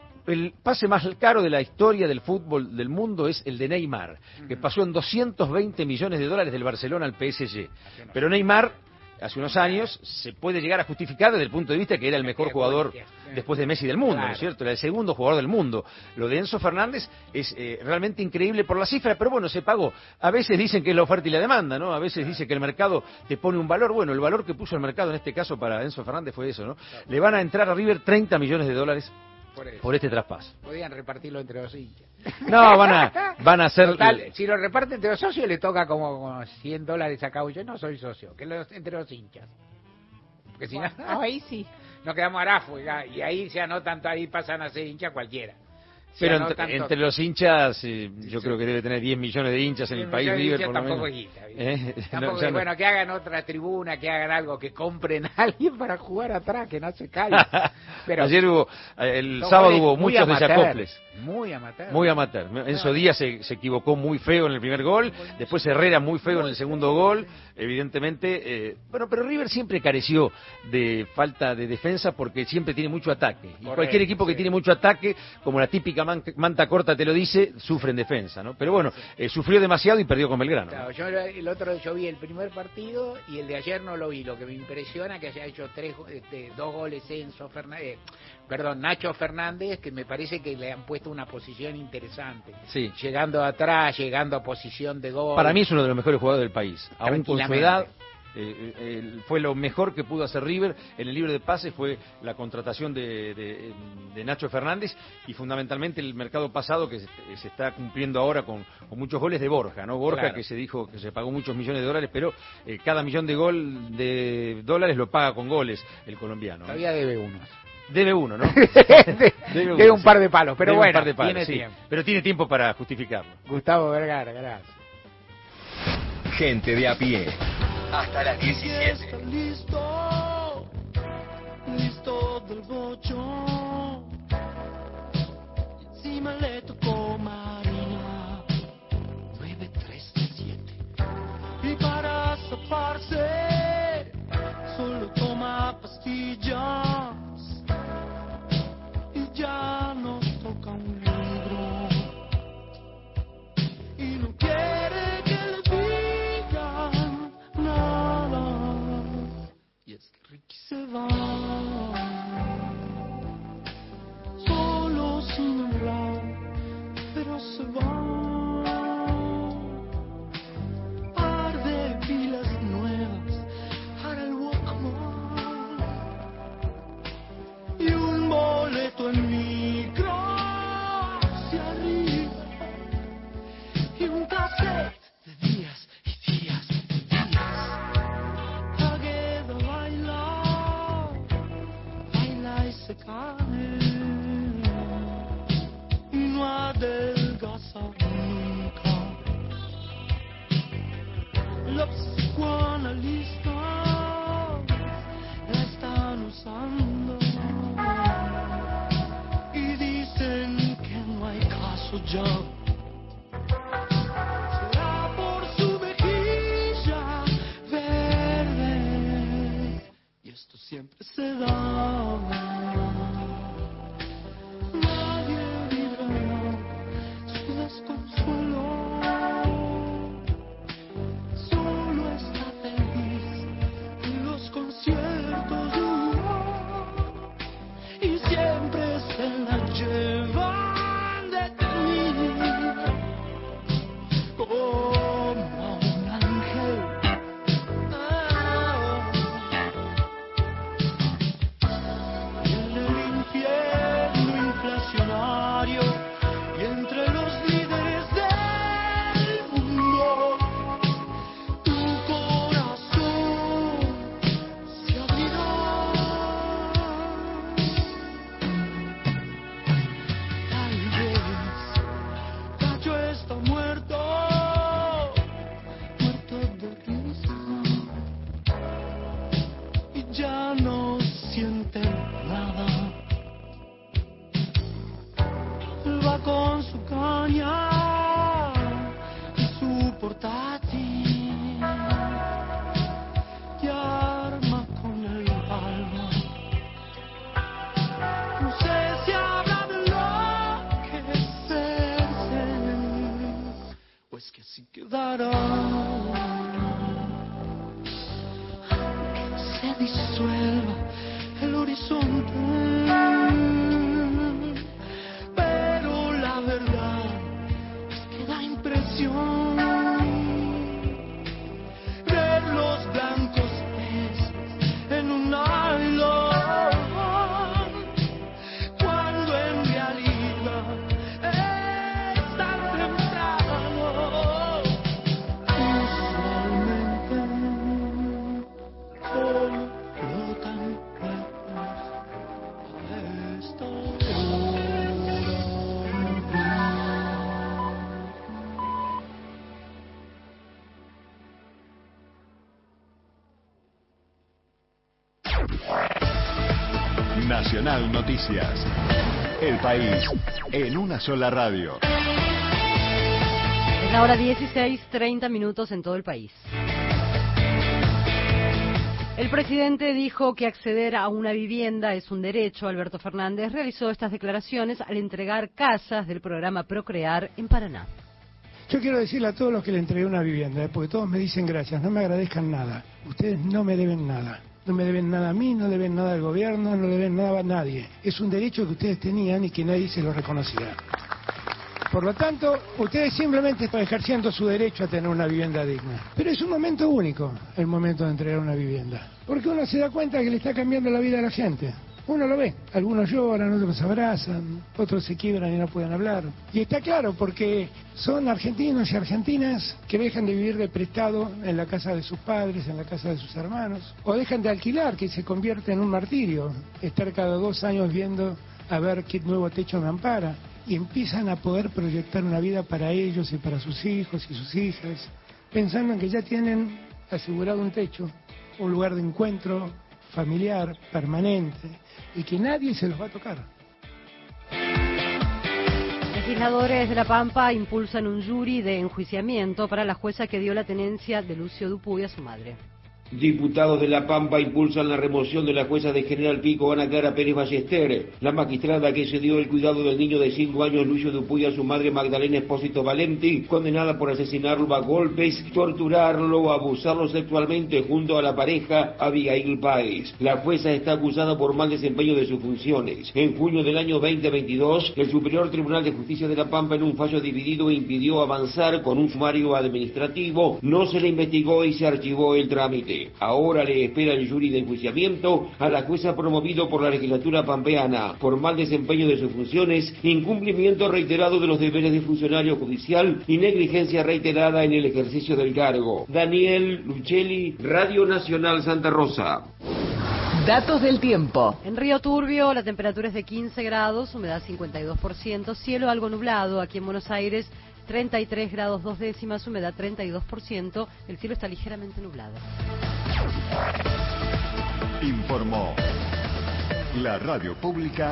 el pase más caro de la historia del fútbol del mundo es el de Neymar, que pasó en doscientos veinte millones de dólares del Barcelona al P S G. Pero Neymar, hace unos años, se puede llegar a justificar desde el punto de vista que era el mejor jugador después de Messi del mundo, ¿no es cierto? Era el segundo jugador del mundo. Lo de Enzo Fernández es eh, realmente increíble por la cifra, pero bueno, se pagó. A veces dicen que es la oferta y la demanda, ¿no? A veces dice que el mercado te pone un valor. Bueno, el valor que puso el mercado en este caso para Enzo Fernández fue eso, ¿no? Le van a entrar a River treinta millones de dólares por, por este traspaso. Podían repartirlo entre los hinchas. No, van a van a hacer... Total, si lo reparten entre los socios le toca como, como cien dólares a cabo. Yo no soy socio, que los, entre los hinchas. Porque si no, ahí sí. Nos quedamos arafos y ahí se anotan, ahí pasan a ser hincha cualquiera. Se Pero entre, entre los hinchas, eh, yo sí, creo que debe tener diez millones de hinchas en el país River, por lo tampoco menos. Guita, ¿Eh? Tampoco no, es, bueno, que hagan otra tribuna, que hagan algo, que compren a alguien para jugar atrás, que no se calle. Pero ayer hubo, el sábado hubo muchos desacoples. Muy amateur. Muy amateur. Enzo Díaz se, se equivocó muy feo en el primer gol, después Herrera muy feo en el segundo gol, evidentemente. Eh, bueno, pero River siempre careció de falta de defensa porque siempre tiene mucho ataque. Y Correcto, cualquier equipo que sí. tiene mucho ataque, como la típica man, manta corta te lo dice, sufre en defensa, ¿no? Pero bueno, eh, sufrió demasiado y perdió con Belgrano. Claro, yo el otro yo vi el primer partido y el de ayer no lo vi. Lo que me impresiona que haya hecho tres, este, dos goles Enzo Fernández, perdón, Nacho Fernández, que me parece que le han puesto una posición interesante. Sí. Llegando atrás, llegando a posición de gol. Para mí es uno de los mejores jugadores del país. Aún con su edad, eh, eh, fue lo mejor que pudo hacer River en el libre de pases, fue la contratación de, de, de Nacho Fernández y fundamentalmente el mercado pasado que se, se está cumpliendo ahora con, con muchos goles de Borja, ¿no? Borja claro. que se dijo que se pagó muchos millones de dólares, pero eh, cada millón de gol de dólares lo paga con goles el colombiano. Todavía debe unos. Debe uno, ¿no? Debe, debe un sí. par de palos, pero debe bueno, de palos, tiene sí. tiempo. Pero tiene tiempo para justificarlo. Gustavo Vergara, gracias. Gente de a pie. Hasta las diecisiete. Listo, listo del bocho. Encima le tocó Marina. nueve tres siete. Y para zafarse, solo toma pastillas. Y ya nos toca un libro. Y no quiere que le digan nada. Y es que Ricky se va. Solo sin hablar, pero se va. Par de pilas nuevas para el Walkman. Y un boleto en micro hacia arriba. Y un cassette de días y días y días. Agueda baila, baila y se cae. Y no adelgaza nunca. Los psicoanalistas la están usando. Y dicen que no hay caso ya. pues que así quedará. Se disuelva el horizonte, pero la verdad es que da impresión ver los blancos peces en un nylon, cuando en realidad es tan temprano. Usualmente hoy flotan lejos a esta Nacional Noticias. El país en una sola radio. Es la hora dieciséis, treinta minutos en todo el país. El presidente dijo que acceder a una vivienda es un derecho. Alberto Fernández realizó estas declaraciones al entregar casas del programa Procrear en Paraná. Yo quiero decirle a todos los que le entregué una vivienda, ¿eh? porque todos me dicen gracias, no me agradezcan nada. Ustedes no me deben nada. No me deben nada a mí, no deben nada al gobierno, no deben nada a nadie. Es un derecho que ustedes tenían y que nadie se lo reconocía. Por lo tanto, ustedes simplemente están ejerciendo su derecho a tener una vivienda digna. Pero es un momento único, el momento de entregar una vivienda. Porque uno se da cuenta que le está cambiando la vida a la gente. Uno lo ve, algunos lloran, otros se abrazan, otros se quiebran y no pueden hablar. Y está claro, porque son argentinos y argentinas que dejan de vivir de prestado en la casa de sus padres, en la casa de sus hermanos, o dejan de alquilar, que se convierte en un martirio, estar cada dos años viendo a ver qué nuevo techo me ampara, y empiezan a poder proyectar una vida para ellos y para sus hijos y sus hijas, pensando en que ya tienen asegurado un techo, un lugar de encuentro familiar, permanente, y que nadie se los va a tocar. Legisladores de La Pampa impulsan un jury de enjuiciamiento para la jueza que dio la tenencia de Lucio Dupuy a su madre. Diputados de La Pampa impulsan la remoción de la jueza de General Pico, Ana Clara Pérez Ballester. La magistrada que se dio el cuidado del niño de cinco años, Lucio Dupuy, a su madre Magdalena Espósito Valenti, condenada por asesinarlo a golpes, torturarlo o abusarlo sexualmente junto a la pareja Abigail Páez. La jueza está acusada por mal desempeño de sus funciones. En junio del año veinte veintidós, el Superior Tribunal de Justicia de La Pampa, en un fallo dividido, impidió avanzar con un sumario administrativo. No se le investigó y se archivó el trámite. Ahora le espera el jury de enjuiciamiento a la jueza promovido por la legislatura pampeana por mal desempeño de sus funciones, incumplimiento reiterado de los deberes de funcionario judicial y negligencia reiterada en el ejercicio del cargo. Daniel Luchelli, Radio Nacional Santa Rosa. Datos del tiempo. En Río Turbio la temperatura es de quince grados, humedad cincuenta y dos por ciento, cielo algo nublado. Aquí en Buenos Aires treinta y tres grados dos décimas, humedad treinta y dos por ciento, el cielo está ligeramente nublado. Informó la radio pública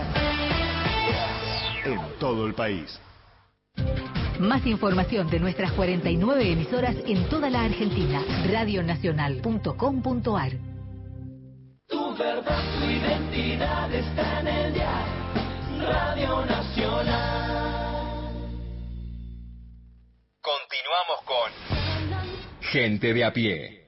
en todo el país. Más información de nuestras cuarenta y nueve emisoras en toda la Argentina. radio nacional punto com punto ar. Tu verdad, tu identidad está en el dial. Radio Nacional. Continuamos con Gente de a pie.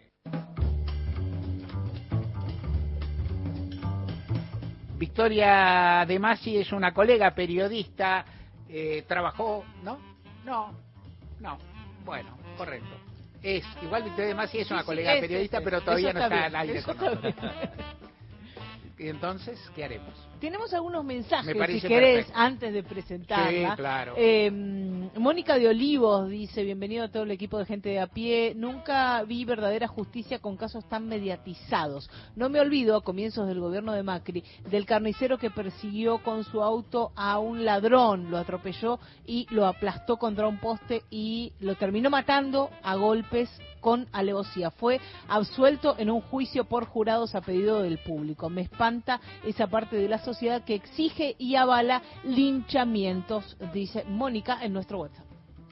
Victoria De Masi es una colega periodista, eh, trabajó, ¿no? No, no, bueno, correcto. Es, igual Victoria De Masi es Sí, una sí, colega es, periodista, es, pero todavía eso no está está bien, al aire eso con está nosotros. Y entonces, ¿qué haremos? Tenemos algunos mensajes, Me si parece querés, perfecto. antes de presentarla. Sí, claro. Eh, Mónica de Olivos dice, bienvenido a todo el equipo de Gente de a pie. Nunca vi verdadera justicia con casos tan mediatizados. No me olvido, a comienzos del gobierno de Macri, del carnicero que persiguió con su auto a un ladrón, lo atropelló y lo aplastó contra un poste y lo terminó matando a golpes con alevosía. Fue absuelto en un juicio por jurados a pedido del público. Me espanta esa parte de la sociedad que exige y avala linchamientos, dice Mónica en nuestro WhatsApp.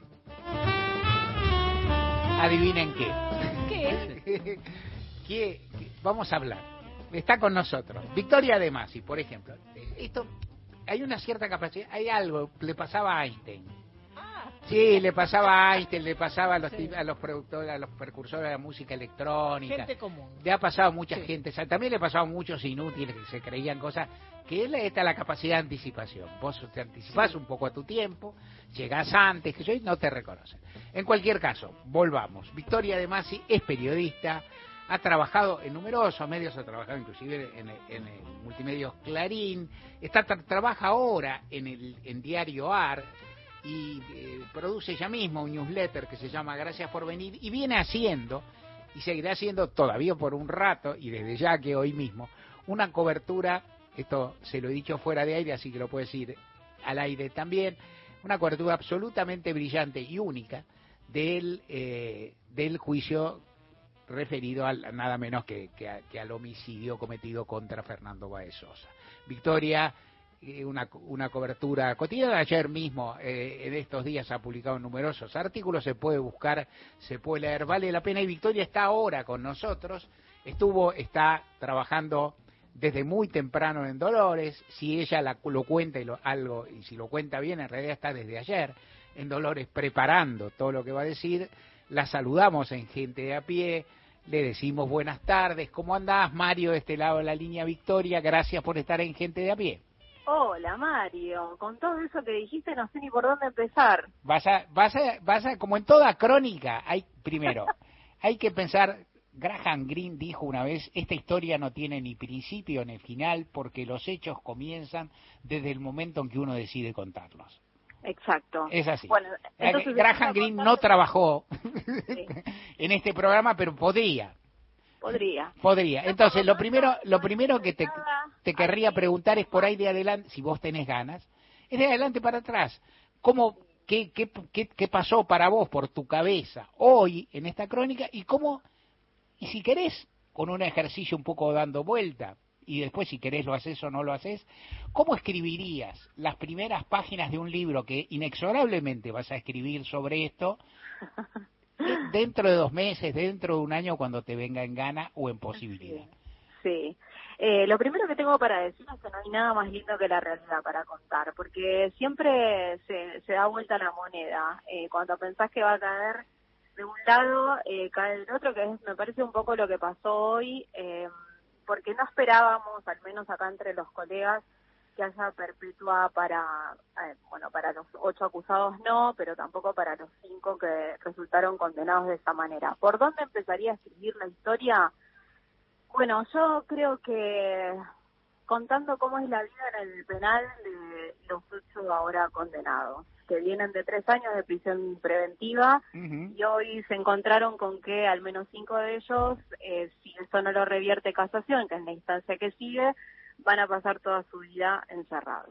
Adivinen qué. ¿Qué? ¿Qué? Vamos a hablar. Está con nosotros. Victoria De Masi, por ejemplo. Esto, hay una cierta capacidad, hay algo, le pasaba a Einstein. Sí, le pasaba a Einstein, le pasaba a los, sí. a los productores, a los precursores de la música electrónica. Gente común. Le ha pasado a mucha sí. gente. O sea, también le ha pasado a muchos inútiles que se creían cosas. Que es esta la capacidad de anticipación. Vos te anticipás sí. un poco a tu tiempo, llegás antes, que yo y no te reconocen. En cualquier caso, volvamos. Victoria De Masi es periodista, ha trabajado en numerosos medios, ha trabajado inclusive en el, en el Multimedios Clarín, está tra trabaja ahora en el en Diario A R, y eh, produce ella misma un newsletter que se llama Gracias por venir, y viene haciendo, y seguirá haciendo todavía por un rato, y desde ya que hoy mismo, una cobertura, esto se lo he dicho fuera de aire, así que lo puedo decir al aire también, una cobertura absolutamente brillante y única del, eh, del juicio referido al, nada menos que, que, a, que al homicidio cometido contra Fernando Báez Sosa. Victoria, Una, una cobertura cotidiana. Ayer mismo, eh, en estos días, ha publicado numerosos artículos, se puede buscar, se puede leer, vale la pena, y Victoria está ahora con nosotros, estuvo, está trabajando desde muy temprano en Dolores, si ella la, lo cuenta y lo, algo, y si lo cuenta bien, en realidad está desde ayer en Dolores preparando todo lo que va a decir. La saludamos en Gente de a Pie, le decimos buenas tardes, ¿cómo andás, Mario, de este lado de la línea Victoria? Gracias por estar en Gente de a Pie. Hola, Mario. Con todo eso que dijiste no sé ni por dónde empezar. Vas a, vas a, vas a, como en toda crónica, hay, primero, hay que pensar, Graham Greene dijo una vez, esta historia no tiene ni principio ni final porque los hechos comienzan desde el momento en que uno decide contarlos. Exacto. Es así. Bueno, entonces, Graham Greene no trabajó sí. en este programa, pero podría. Podría. Podría. Entonces, lo primero, lo primero que te, te querría preguntar es por ahí de adelante, si vos tenés ganas, es de adelante para atrás. ¿Cómo, qué, qué, qué, qué pasó para vos por tu cabeza hoy en esta crónica? Y cómo, y si querés, con un ejercicio un poco dando vuelta, y después si querés lo haces o no lo haces, ¿cómo escribirías las primeras páginas de un libro que inexorablemente vas a escribir sobre esto? Dentro de dos meses, dentro de un año, cuando te venga en gana o en posibilidad. Sí. Eh, lo primero que tengo para decir es que no hay nada más lindo que la realidad para contar, porque siempre se, se da vuelta la moneda. Eh, cuando pensás que va a caer de un lado, eh, cae del otro, que es, me parece un poco lo que pasó hoy, eh, porque no esperábamos, al menos acá entre los colegas, que haya perpetua para, eh, bueno, para los ocho acusados no, pero tampoco para los cinco que resultaron condenados de esa manera. ¿Por dónde empezaría a escribir la historia? Bueno, yo creo que contando cómo es la vida en el penal de los ocho ahora condenados, que vienen de tres años de prisión preventiva, uh-huh. y hoy se encontraron con que al menos cinco de ellos, eh, si esto no lo revierte casación, que es la instancia que sigue, van a pasar toda su vida encerrados.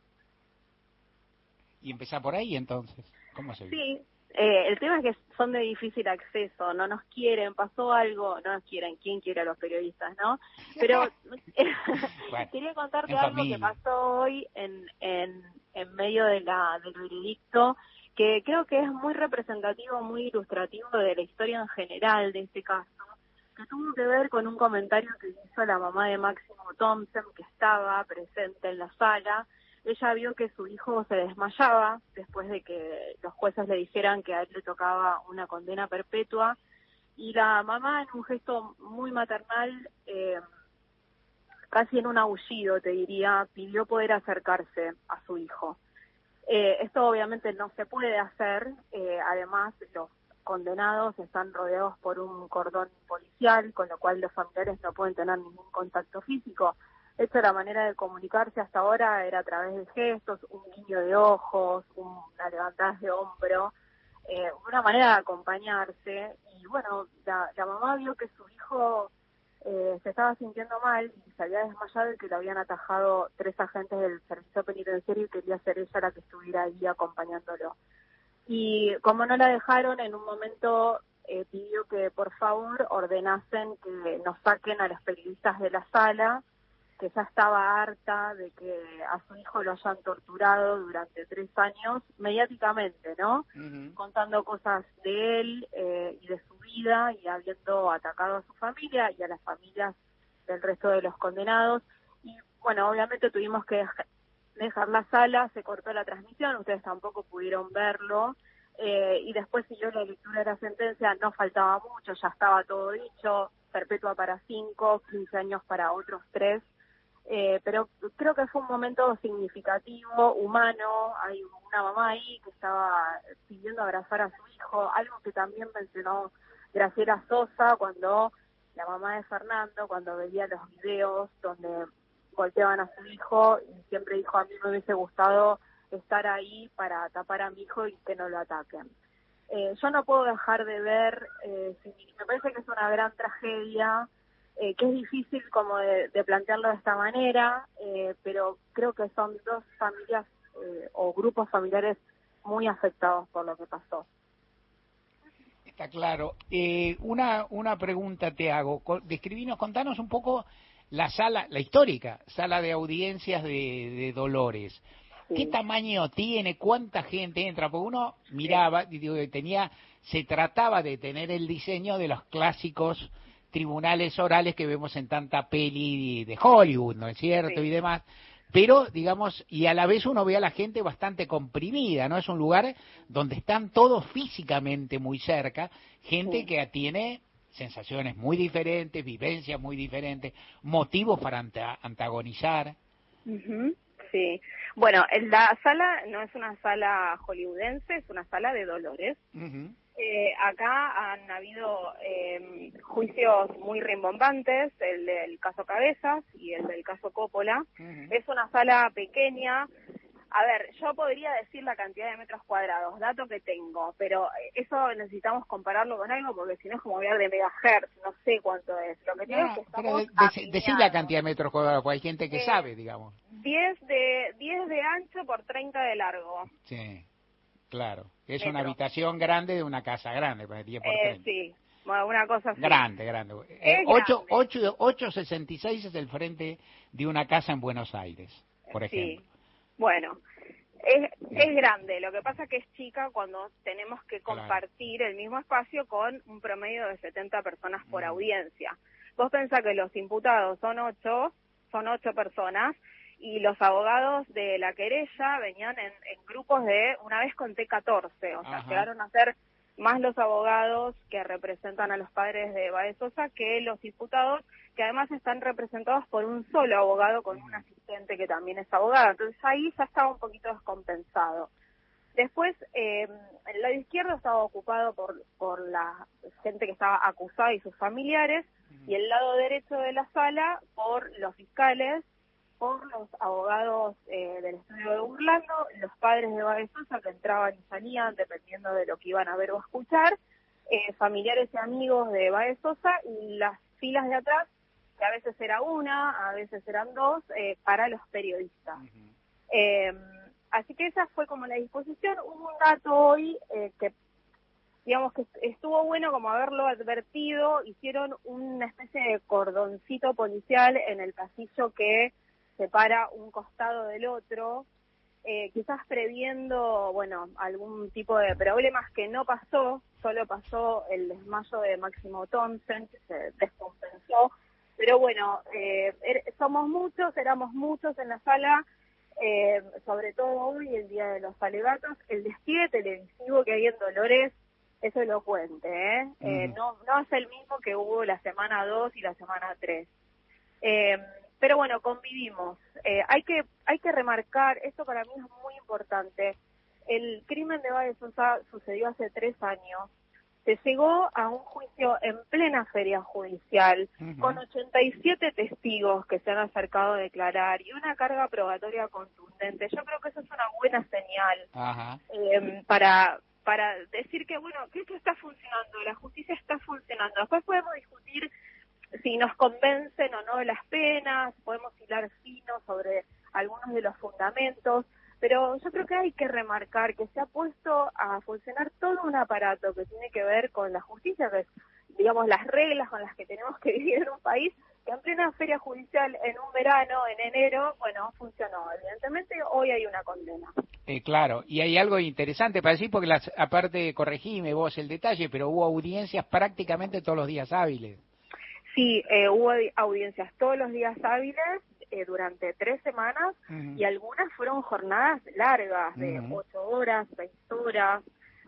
Y empezar por ahí, entonces. ¿Cómo se ve? Sí, eh, el tema es que son de difícil acceso, no nos quieren, pasó algo, no nos quieren, ¿quién quiere a los periodistas, no? Pero bueno, quería contarte algo familia. que pasó hoy en, en, en medio de la, del veredicto, que creo que es muy representativo, muy ilustrativo de la historia en general de este caso, que tuvo que ver con un comentario que hizo la mamá de Máximo Thompson, que estaba presente en la sala. Ella vio que su hijo se desmayaba después de que los jueces le dijeran que a él le tocaba una condena perpetua, y la mamá, en un gesto muy maternal, eh, casi en un aullido, te diría, pidió poder acercarse a su hijo. Eh, esto obviamente no se puede hacer, eh, además los condenados están rodeados por un cordón policial, con lo cual los familiares no pueden tener ningún contacto físico. De hecho, la manera de comunicarse hasta ahora era a través de gestos, un guiño de ojos, una levantada de hombro, eh, una manera de acompañarse. Y bueno, la, la mamá vio que su hijo eh, se estaba sintiendo mal y se había desmayado y que lo habían atajado tres agentes del servicio penitenciario y quería ser ella la que estuviera ahí acompañándolo. Y como no la dejaron, en un momento eh, pidió que por favor ordenasen que nos saquen a los periodistas de la sala, que ya estaba harta de que a su hijo lo hayan torturado durante tres años mediáticamente, ¿no? Uh-huh. Contando cosas de él eh, y de su vida, y habiendo atacado a su familia y a las familias del resto de los condenados. Y bueno, obviamente tuvimos que dejar dejar la sala, se cortó la transmisión, ustedes tampoco pudieron verlo, Eh, y después siguió la lectura de la sentencia, no faltaba mucho, ya estaba todo dicho, perpetua para cinco, quince años para otros tres, eh, pero creo que fue un momento significativo, humano. Hay una mamá ahí que estaba pidiendo abrazar a su hijo, algo que también mencionó Graciela Sosa cuando la mamá de Fernando, cuando veía los videos donde golpeaban a su hijo, y siempre dijo, a mí me hubiese gustado estar ahí para tapar a mi hijo y que no lo ataquen. Eh, yo no puedo dejar de ver, eh, si, me parece que es una gran tragedia, eh, que es difícil como de, de plantearlo de esta manera, eh, pero creo que son dos familias eh, o grupos familiares muy afectados por lo que pasó. Está claro. Eh, una, una pregunta te hago. Describinos, contanos un poco la sala, la histórica sala de audiencias de, de Dolores. ¿Qué sí. tamaño tiene? ¿Cuánta gente entra? Porque uno miraba, sí. digo, tenía, se trataba de tener el diseño de los clásicos tribunales orales que vemos en tanta peli de Hollywood, ¿no es cierto? Sí. Y demás. Pero, digamos, y a la vez uno ve a la gente bastante comprimida, ¿no? Es un lugar donde están todos físicamente muy cerca, gente sí. que tiene sensaciones muy diferentes, vivencias muy diferentes, motivos para anta- antagonizar. Uh-huh. Sí. Bueno, la sala no es una sala hollywoodense, es una sala de Dolores. Uh-huh. Eh, acá han habido eh, juicios muy rimbombantes, el del caso Cabezas y el del caso Coppola. Uh-huh. Es una sala pequeña. A ver, yo podría decir la cantidad de metros cuadrados, dato que tengo, pero eso necesitamos compararlo con algo, porque si no es como hablar de megahertz, no sé cuánto es. Lo que tengo no, es que estamos pero de, de, decir la cantidad de metros cuadrados, porque hay gente que eh, sabe, digamos. diez de, diez de ancho por treinta de largo. Sí, claro. Es Metro. Una habitación grande de una casa grande, diez por treinta. Eh, sí, bueno, una cosa así. Grande, grande. Eh, ocho, ocho, ocho sesenta y seis es el frente de una casa en Buenos Aires, por ejemplo. Sí. Bueno, es, es grande, lo que pasa es que es chica cuando tenemos que compartir claro. el mismo espacio con un promedio de setenta personas por mm. audiencia. Vos pensás que los imputados son ocho, son ocho personas, y los abogados de la querella venían en, en grupos de, una vez conté catorce, o sea, Ajá. llegaron a ser más los abogados que representan a los padres de Baez Sosa que los imputados, que además están representados por un solo abogado con un asistente que también es abogado. Entonces ahí ya estaba un poquito descompensado. Después, eh, el lado izquierdo estaba ocupado por, por la gente que estaba acusada y sus familiares, y el lado derecho de la sala por los fiscales, por los abogados eh, del estudio de Burlando, los padres de Baez Sosa que entraban y salían dependiendo de lo que iban a ver o escuchar, eh, familiares y amigos de Baez Sosa, y las filas de atrás, que a veces era una, a veces eran dos, eh, para los periodistas. Uh-huh. Eh, así que esa fue como la disposición. Hubo un dato hoy eh, que, digamos que estuvo bueno como haberlo advertido. Hicieron una especie de cordoncito policial en el pasillo que separa un costado del otro, eh, quizás previendo, bueno, algún tipo de problemas que no pasó, solo pasó el desmayo de Máximo Thompson, que se descompensó, pero bueno, eh, er, somos muchos, éramos muchos en la sala, eh, sobre todo hoy, el día de los alegatos. El despliegue televisivo que hay en Dolores es elocuente, ¿eh? Uh-huh. eh no, no es el mismo que hubo la semana dos y la semana tres. Eh, Pero bueno, convivimos. Eh, hay que hay que remarcar, esto para mí es muy importante, el crimen de Baez Sosa sucedió hace tres años, se llegó a un juicio en plena feria judicial, uh-huh. con ochenta y siete testigos que se han acercado a declarar y una carga probatoria contundente. Yo creo que eso es una buena señal uh-huh. eh, para para decir que, bueno, que esto está funcionando, la justicia está funcionando. Después podemos discutir si nos convencen o no de las penas, podemos hilar fino sobre algunos de los fundamentos, pero yo creo que hay que remarcar que se ha puesto a funcionar todo un aparato que tiene que ver con la justicia, que es, digamos, las reglas con las que tenemos que vivir en un país, que en plena feria judicial, en un verano, en enero, bueno, funcionó. Evidentemente, hoy hay una condena. Eh, claro, y hay algo interesante para decir, porque las, aparte, corregime vos el detalle, pero hubo audiencias prácticamente todos los días hábiles. Sí, eh, hubo audiencias todos los días hábiles eh, durante tres semanas uh-huh. y algunas fueron jornadas largas de uh-huh. ocho horas, seis horas.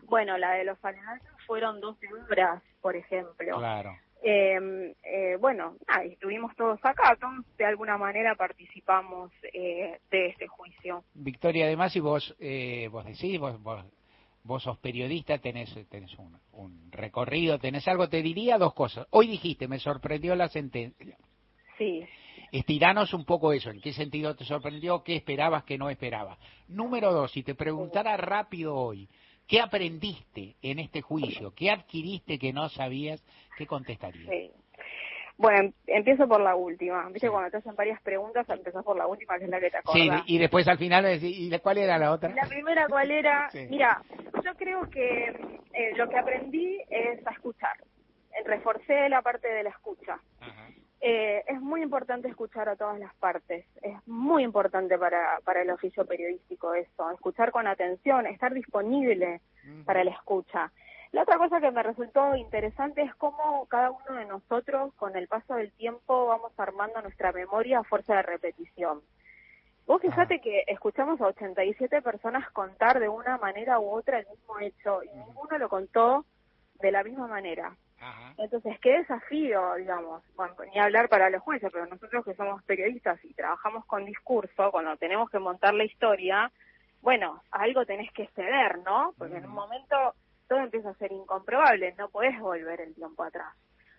bueno, la de los aledaños fueron doce horas, por ejemplo. Claro. Eh, eh, bueno, nada, estuvimos todos acá, todos de alguna manera participamos eh, de este juicio. Victoria, además, si vos eh, vos decís, vos, vos vos sos periodista, tenés tenés un, un recorrido, tenés algo, te diría dos cosas. Hoy dijiste, me sorprendió la sentencia. Sí. Estiranos un poco eso, ¿en qué sentido te sorprendió? ¿Qué esperabas que no esperabas? Número dos, si te preguntara rápido hoy, ¿qué aprendiste en este juicio? ¿Qué adquiriste que no sabías? ¿Qué contestarías? Sí. Bueno, empiezo por la última. Viste, sí. Cuando te hacen varias preguntas, empezás por la última, que es la que te acordás. Sí, y después al final, ¿y cuál era la otra? La primera, ¿cuál era? Sí. Mira, yo creo que eh, lo que aprendí es a escuchar. Reforcé la parte de la escucha. Ajá. Eh, es muy importante escuchar a todas las partes. Es muy importante para, para el oficio periodístico eso. Escuchar con atención, estar disponible uh-huh. para la escucha. La otra cosa que me resultó interesante es cómo cada uno de nosotros, con el paso del tiempo, vamos armando nuestra memoria a fuerza de repetición. Vos fijate ah. que escuchamos a ochenta y siete personas contar de una manera u otra el mismo hecho, y uh-huh. ninguno lo contó de la misma manera. Ajá. Entonces, qué desafío, digamos, bueno, ni hablar para los jueces, pero nosotros que somos periodistas y trabajamos con discurso, cuando tenemos que montar la historia, bueno, algo tenés que ceder, ¿no? Porque uh-huh. en un momento todo empieza a ser incomprobable, no podés volver el tiempo atrás.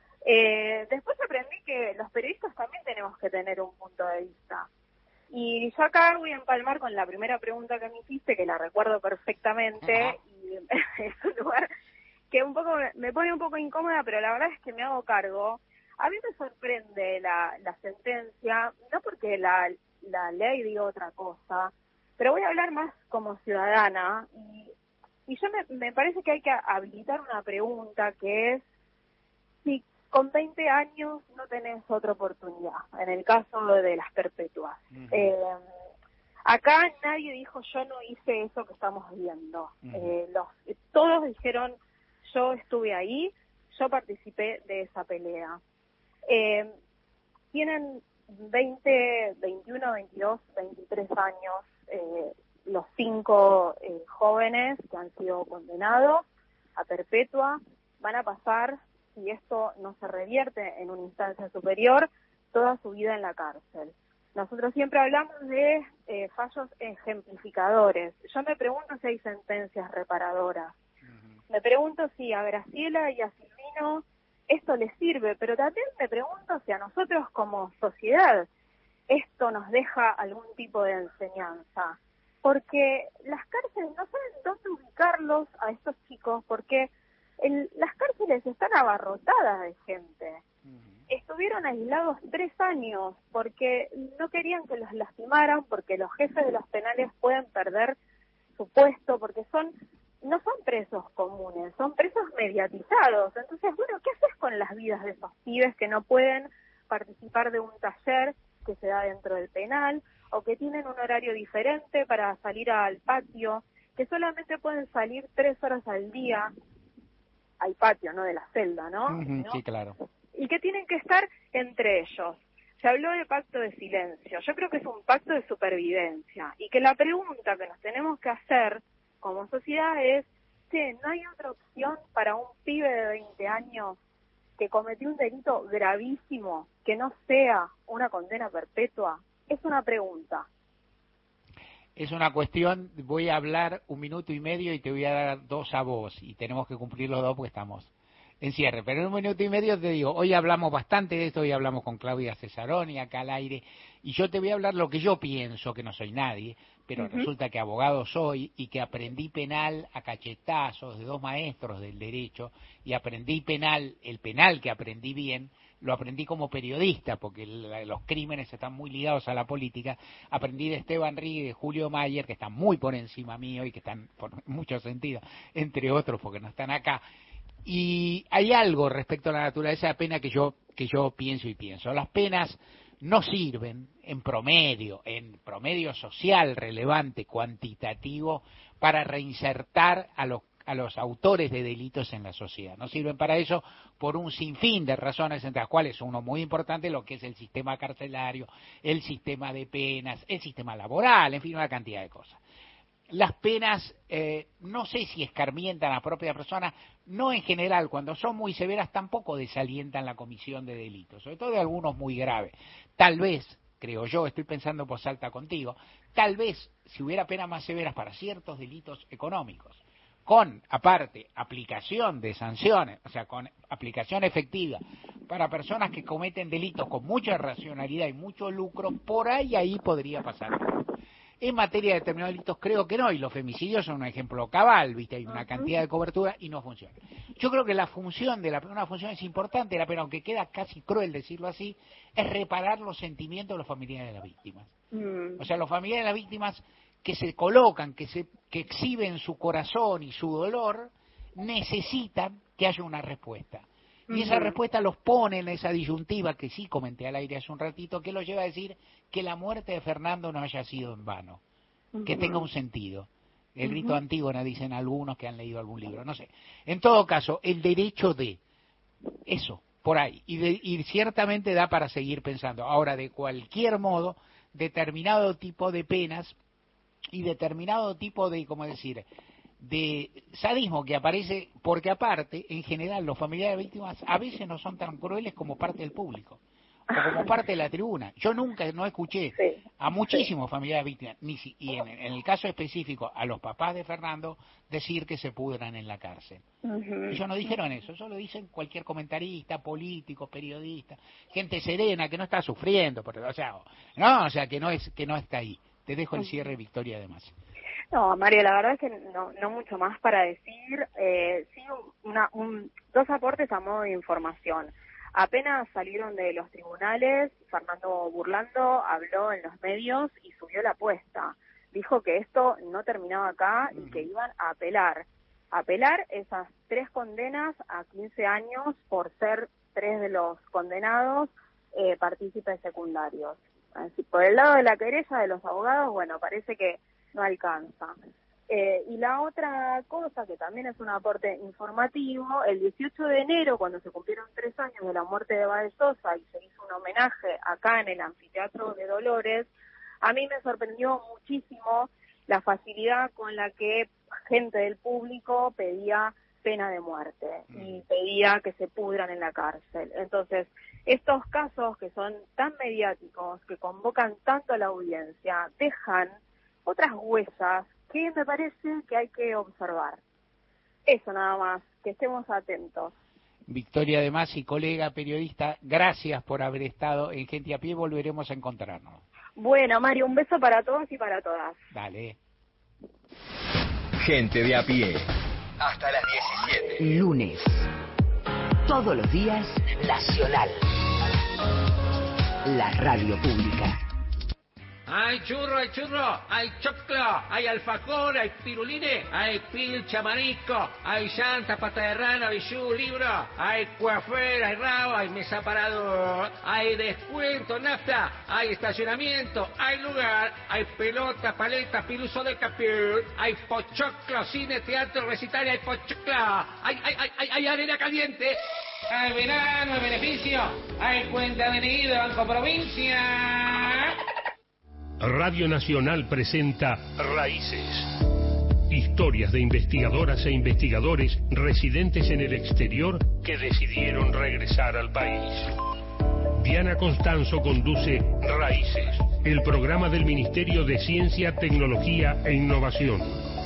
Eh, después aprendí que los periodistas también tenemos que tener un punto de vista. Y yo acá voy a empalmar con la primera pregunta que me hiciste, que la recuerdo perfectamente, uh-huh. y es un lugar que un poco me pone un poco incómoda, pero la verdad es que me hago cargo. A mí me sorprende la, la sentencia, no porque la, la ley diga otra cosa, pero voy a hablar más como ciudadana, y, y yo me, me parece que hay que habilitar una pregunta, que es si con veinte años no tenés otra oportunidad, en el caso de las perpetuas. Uh-huh. Eh, acá nadie dijo yo no hice eso que estamos viendo. Uh-huh. Eh, los, todos dijeron yo estuve ahí, yo participé de esa pelea. Eh, tienen veinte, veintiuno, veintidós, veintitrés años eh, los cinco eh, jóvenes que han sido condenados a perpetua. Van a pasar, si esto no se revierte en una instancia superior, toda su vida en la cárcel. Nosotros siempre hablamos de eh, fallos ejemplificadores. Yo me pregunto si hay sentencias reparadoras. Me pregunto si a Graciela y a Silvino esto les sirve, pero también me pregunto si a nosotros como sociedad esto nos deja algún tipo de enseñanza. Porque las cárceles no saben dónde ubicarlos a estos chicos, porque el, las cárceles están abarrotadas de gente. Uh-huh. Estuvieron aislados tres años porque no querían que los lastimaran, porque los jefes de los penales pueden perder su puesto, porque son... no son presos comunes, son presos mediatizados. Entonces, bueno, ¿qué haces con las vidas de esos pibes que no pueden participar de un taller que se da dentro del penal, o que tienen un horario diferente para salir al patio, que solamente pueden salir tres horas al día al patio, no de la celda, ¿no? Uh-huh, ¿no? Sí, claro. Y que tienen que estar entre ellos. Se habló de pacto de silencio. Yo creo que es un pacto de supervivencia, y que la pregunta que nos tenemos que hacer como sociedad es, che, ¿no hay otra opción para un pibe de veinte años que cometió un delito gravísimo que no sea una condena perpetua? Es una pregunta. Es una cuestión, voy a hablar un minuto y medio y te voy a dar dos a vos, y tenemos que cumplir los dos porque estamos en cierre, pero en un minuto y medio te digo, hoy hablamos bastante de esto, hoy hablamos con Claudia Cesaroni acá al aire, y yo te voy a hablar lo que yo pienso, que no soy nadie, pero uh-huh. resulta que abogado soy, y que aprendí penal a cachetazos de dos maestros del derecho, y aprendí penal, el penal que aprendí bien, lo aprendí como periodista, porque el, los crímenes están muy ligados a la política. Aprendí de Esteban Ríos y de Julio Mayer, que están muy por encima mío y que están por mucho sentido, entre otros porque no están acá. Y hay algo respecto a la naturaleza de la pena que yo, que yo pienso y pienso. Las penas no sirven en promedio, en promedio social relevante, cuantitativo, para reinsertar a los a los autores de delitos en la sociedad. No sirven para eso por un sinfín de razones, entre las cuales uno muy importante, lo que es el sistema carcelario, el sistema de penas, el sistema laboral, en fin, una cantidad de cosas. las penas, eh, no sé si escarmientan a la propia persona, no en general, cuando son muy severas tampoco desalientan la comisión de delitos, sobre todo de algunos muy graves. Tal vez, creo yo, estoy pensando por alta contigo, tal vez si hubiera penas más severas para ciertos delitos económicos, con, aparte, aplicación de sanciones, o sea, con aplicación efectiva para personas que cometen delitos con mucha racionalidad y mucho lucro, por ahí ahí podría pasar. En materia de determinados delitos creo que no, y los femicidios son un ejemplo cabal, ¿viste? Hay una cantidad de cobertura y no funciona. Yo creo que la función de la una función es importante de la pena, aunque queda casi cruel decirlo así, es reparar los sentimientos de los familiares de las víctimas. Mm. O sea, los familiares de las víctimas que se colocan, que se que exhiben su corazón y su dolor, necesitan que haya una respuesta. Y uh-huh. esa respuesta los pone en esa disyuntiva que sí comenté al aire hace un ratito, que los lleva a decir que la muerte de Fernando no haya sido en vano, uh-huh. que tenga un sentido. El rito uh-huh. Antígona, dicen algunos que han leído algún libro, no sé. En todo caso, el derecho de eso, por ahí, y, de, y ciertamente da para seguir pensando. Ahora, de cualquier modo, determinado tipo de penas y determinado tipo de, ¿cómo decir?, de sadismo que aparece, porque aparte, en general, los familiares de víctimas a veces no son tan crueles como parte del público, o como parte de la tribuna. Yo nunca, no escuché sí, a muchísimos sí. familiares de víctimas, ni si, y en, en el caso específico, a los papás de Fernando, decir que se pudran en la cárcel. Uh-huh. Ellos no dijeron eso, eso lo dicen cualquier comentarista, político, periodista, gente serena que no está sufriendo, porque, o sea, no, o sea, que no es que no está ahí. Te dejo el cierre, Victoria, además. No, Mario, la verdad es que no, no mucho más para decir. Eh, sí, una, un, dos aportes a modo de información. Apenas salieron de los tribunales, Fernando Burlando habló en los medios y subió la apuesta. Dijo que esto no terminaba acá y que iban a apelar. Apelar esas tres condenas a quince años por ser tres de los condenados eh, partícipes secundarios. Así, por el lado de la querella de los abogados, bueno, parece que no alcanza. Eh, y la otra cosa, que también es un aporte informativo, el dieciocho de enero, cuando se cumplieron tres años de la muerte de Baez Sosa y se hizo un homenaje acá en el Anfiteatro de Dolores, a mí me sorprendió muchísimo la facilidad con la que gente del público pedía pena de muerte y pedía que se pudran en la cárcel. Entonces, estos casos que son tan mediáticos, que convocan tanto a la audiencia, dejan otras huellas que me parece que hay que observar. Eso nada más, que estemos atentos. Victoria de Masi, colega periodista, gracias por haber estado en Gente a Pie, volveremos a encontrarnos. Bueno, Mario, un beso para todos y para todas. Dale. Gente de a pie, hasta las diecisiete. Lunes, todos los días, Nacional, la radio pública. Hay churro, hay churro, hay choclo, hay alfajor, hay pirulines, hay pilcha, marisco, hay llanta, pata de rana, bijú, libro, hay coafer, hay rabo, hay mesa parador, hay descuento, nafta, hay estacionamiento, hay lugar, hay pelota, paleta, piluso de capur, hay pochoclo, cine, teatro, recital, hay pochoclo, hay, hay, hay, hay, hay arena caliente, hay verano, hay beneficio, hay cuenta de N I de Banco Provincia. Radio Nacional presenta Raíces. Historias de investigadoras e investigadores residentes en el exterior que decidieron regresar al país. Diana Constanzo conduce Raíces, el programa del Ministerio de Ciencia, Tecnología e Innovación.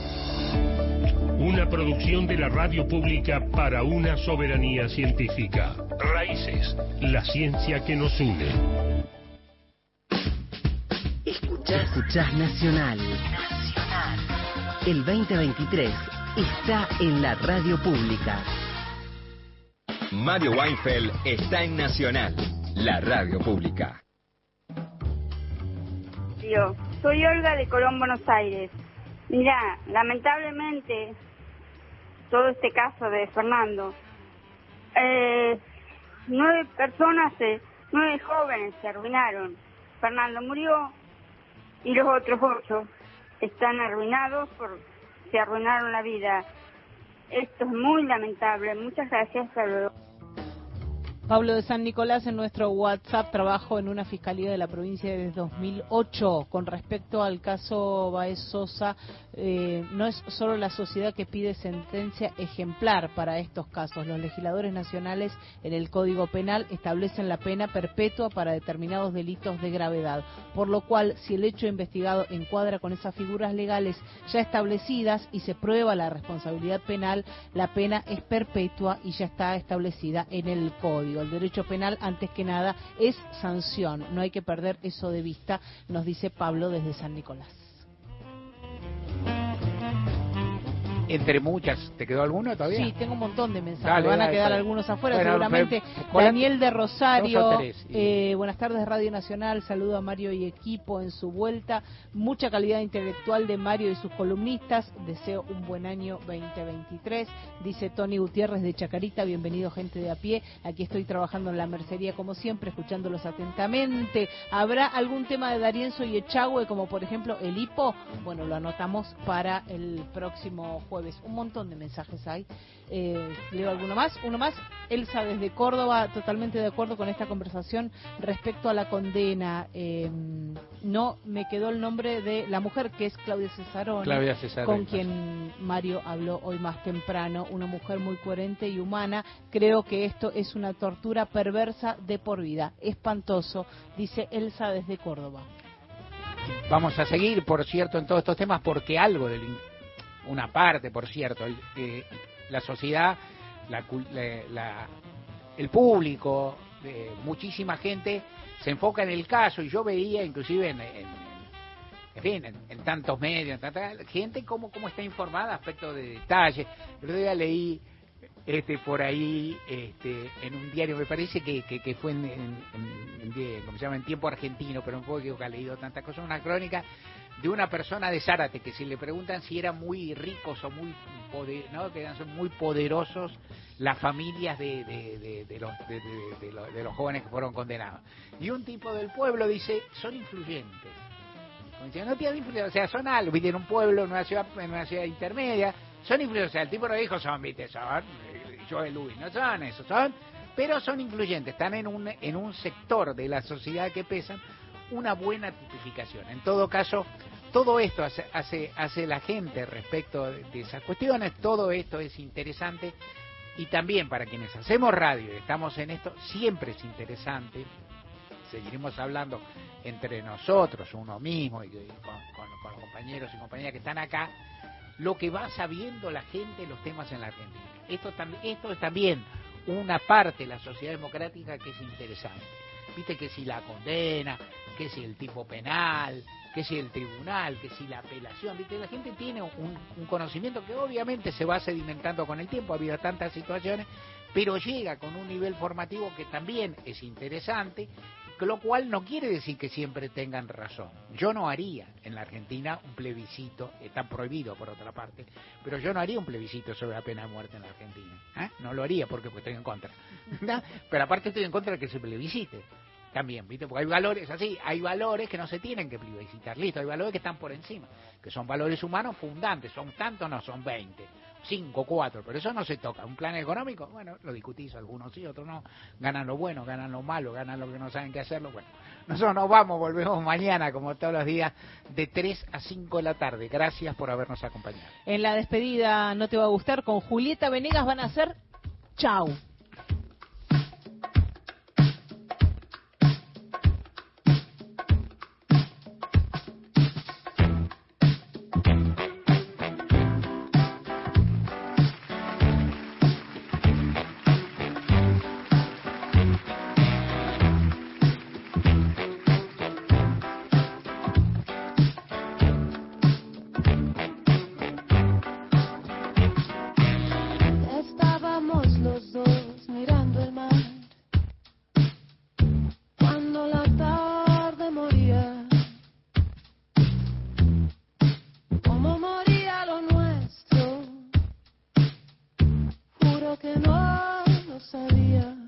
Una producción de la radio pública para una soberanía científica. Raíces, la ciencia que nos une. Escuchás Nacional. Nacional. El veinte veintitrés está en la radio pública. Mario Weinfeld está en Nacional, la radio pública. Yo soy Olga de Colón, Buenos Aires. Mirá, lamentablemente, todo este caso de Fernando, eh, nueve personas, eh, nueve jóvenes se arruinaron. Fernando murió y los otros ocho están arruinados, por, se arruinaron la vida. Esto es muy lamentable. Muchas gracias. Hasta luego. Pablo de San Nicolás, en nuestro WhatsApp, trabajo en una fiscalía de la provincia desde dos mil ocho. Con respecto al caso Baez Sosa, eh, no es solo la sociedad que pide sentencia ejemplar para estos casos. Los legisladores nacionales en el Código Penal establecen la pena perpetua para determinados delitos de gravedad, por lo cual si el hecho investigado encuadra con esas figuras legales ya establecidas y se prueba la responsabilidad penal, la pena es perpetua y ya está establecida en el Código. El derecho penal, antes que nada, es sanción. No hay que perder eso de vista, nos dice Pablo desde San Nicolás. Entre muchas, ¿te quedó alguno todavía? Sí, tengo un montón de mensajes, Dale, van a dale, quedar dale. algunos afuera, Bueno, seguramente. pero, Daniel de Rosario, dos o tres, y... eh, buenas tardes Radio Nacional, saludo a Mario y equipo en su vuelta, mucha calidad intelectual de Mario y sus columnistas, deseo un buen año veinte veintitrés, dice Tony Gutiérrez de Chacarita, bienvenido gente de a pie, aquí estoy trabajando en la mercería como siempre, escuchándolos atentamente. ¿Habrá algún tema de D'Arienzo y Echagüe, como por ejemplo el hipo? Bueno, lo anotamos para el próximo jueves. Un montón de mensajes hay. Eh, leo alguno más. Uno más. Elsa desde Córdoba, totalmente de acuerdo con esta conversación respecto a la condena. Eh, no me quedó el nombre de la mujer, que es Claudia Cesaroni, Claudia Cesaroni, con quien Mario habló hoy más temprano. Una mujer muy coherente y humana. Creo que esto es una tortura perversa de por vida. Espantoso, dice Elsa desde Córdoba. Vamos a seguir, por cierto, en todos estos temas, porque algo del... una parte, por cierto, el, eh, la sociedad, la, la, la, el público, eh, muchísima gente se enfoca en el caso, y yo veía inclusive en, en, en fin, en, en tantos medios, en tanta gente cómo, cómo está informada aspecto de detalles. El otro día leí este por ahí este en un diario, me parece que, que, que fue en, en, en, en, ¿cómo se llama? En Tiempo Argentino, pero un poco que he leído tantas cosas, una crónica de una persona de Zárate, que si le preguntan si eran muy ricos o muy poder, ¿no? que eran muy poderosos las familias de, de, de, de, los, de, de, de, los, de los jóvenes que fueron condenados. Y un tipo del pueblo dice, son influyentes. Como dice, no tienen influencia, o sea, son algo, viste, en un pueblo, en una ciudad, en una ciudad intermedia, son influyentes, o sea, el tipo no dijo son, viste, son, yo el Luis, no son eso, son, pero son influyentes, están en un, en un sector de la sociedad que pesan una buena tipificación. En todo caso, todo esto hace, hace, hace la gente respecto de, de esas cuestiones, todo esto es interesante, y también para quienes hacemos radio y estamos en esto, siempre es interesante, seguiremos hablando entre nosotros, uno mismo, y con, con, con los compañeros y compañeras que están acá, lo que va sabiendo la gente, los temas en la Argentina. Esto, tam, esto es también una parte de la sociedad democrática que es interesante. Viste que si la condena, que si el tipo penal, que si el tribunal, que si la apelación, viste, la gente tiene un, un conocimiento que obviamente se va sedimentando con el tiempo, ha habido tantas situaciones, pero llega con un nivel formativo que también es interesante, lo cual no quiere decir que siempre tengan razón. Yo no haría en la Argentina un plebiscito, está prohibido por otra parte, pero yo no haría un plebiscito sobre la pena de muerte en la Argentina. ¿Eh? No lo haría porque pues, estoy en contra. ¿No? Pero aparte estoy en contra de que se plebiscite. También, ¿viste? Porque hay valores así, hay valores que no se tienen que plebiscitar, listo, hay valores que están por encima, que son valores humanos fundantes, son tantos, no son veinte, cinco, cuatro, pero eso no se toca. Un plan económico, bueno, lo discutís, algunos sí, otros no, ganan lo bueno, ganan lo malo, ganan lo que no saben qué hacerlo, bueno. Nosotros nos vamos, volvemos mañana, como todos los días, de tres a cinco de la tarde. Gracias por habernos acompañado. En la despedida, no te va a gustar, con Julieta Venegas van a hacer chau. Que no lo sabía.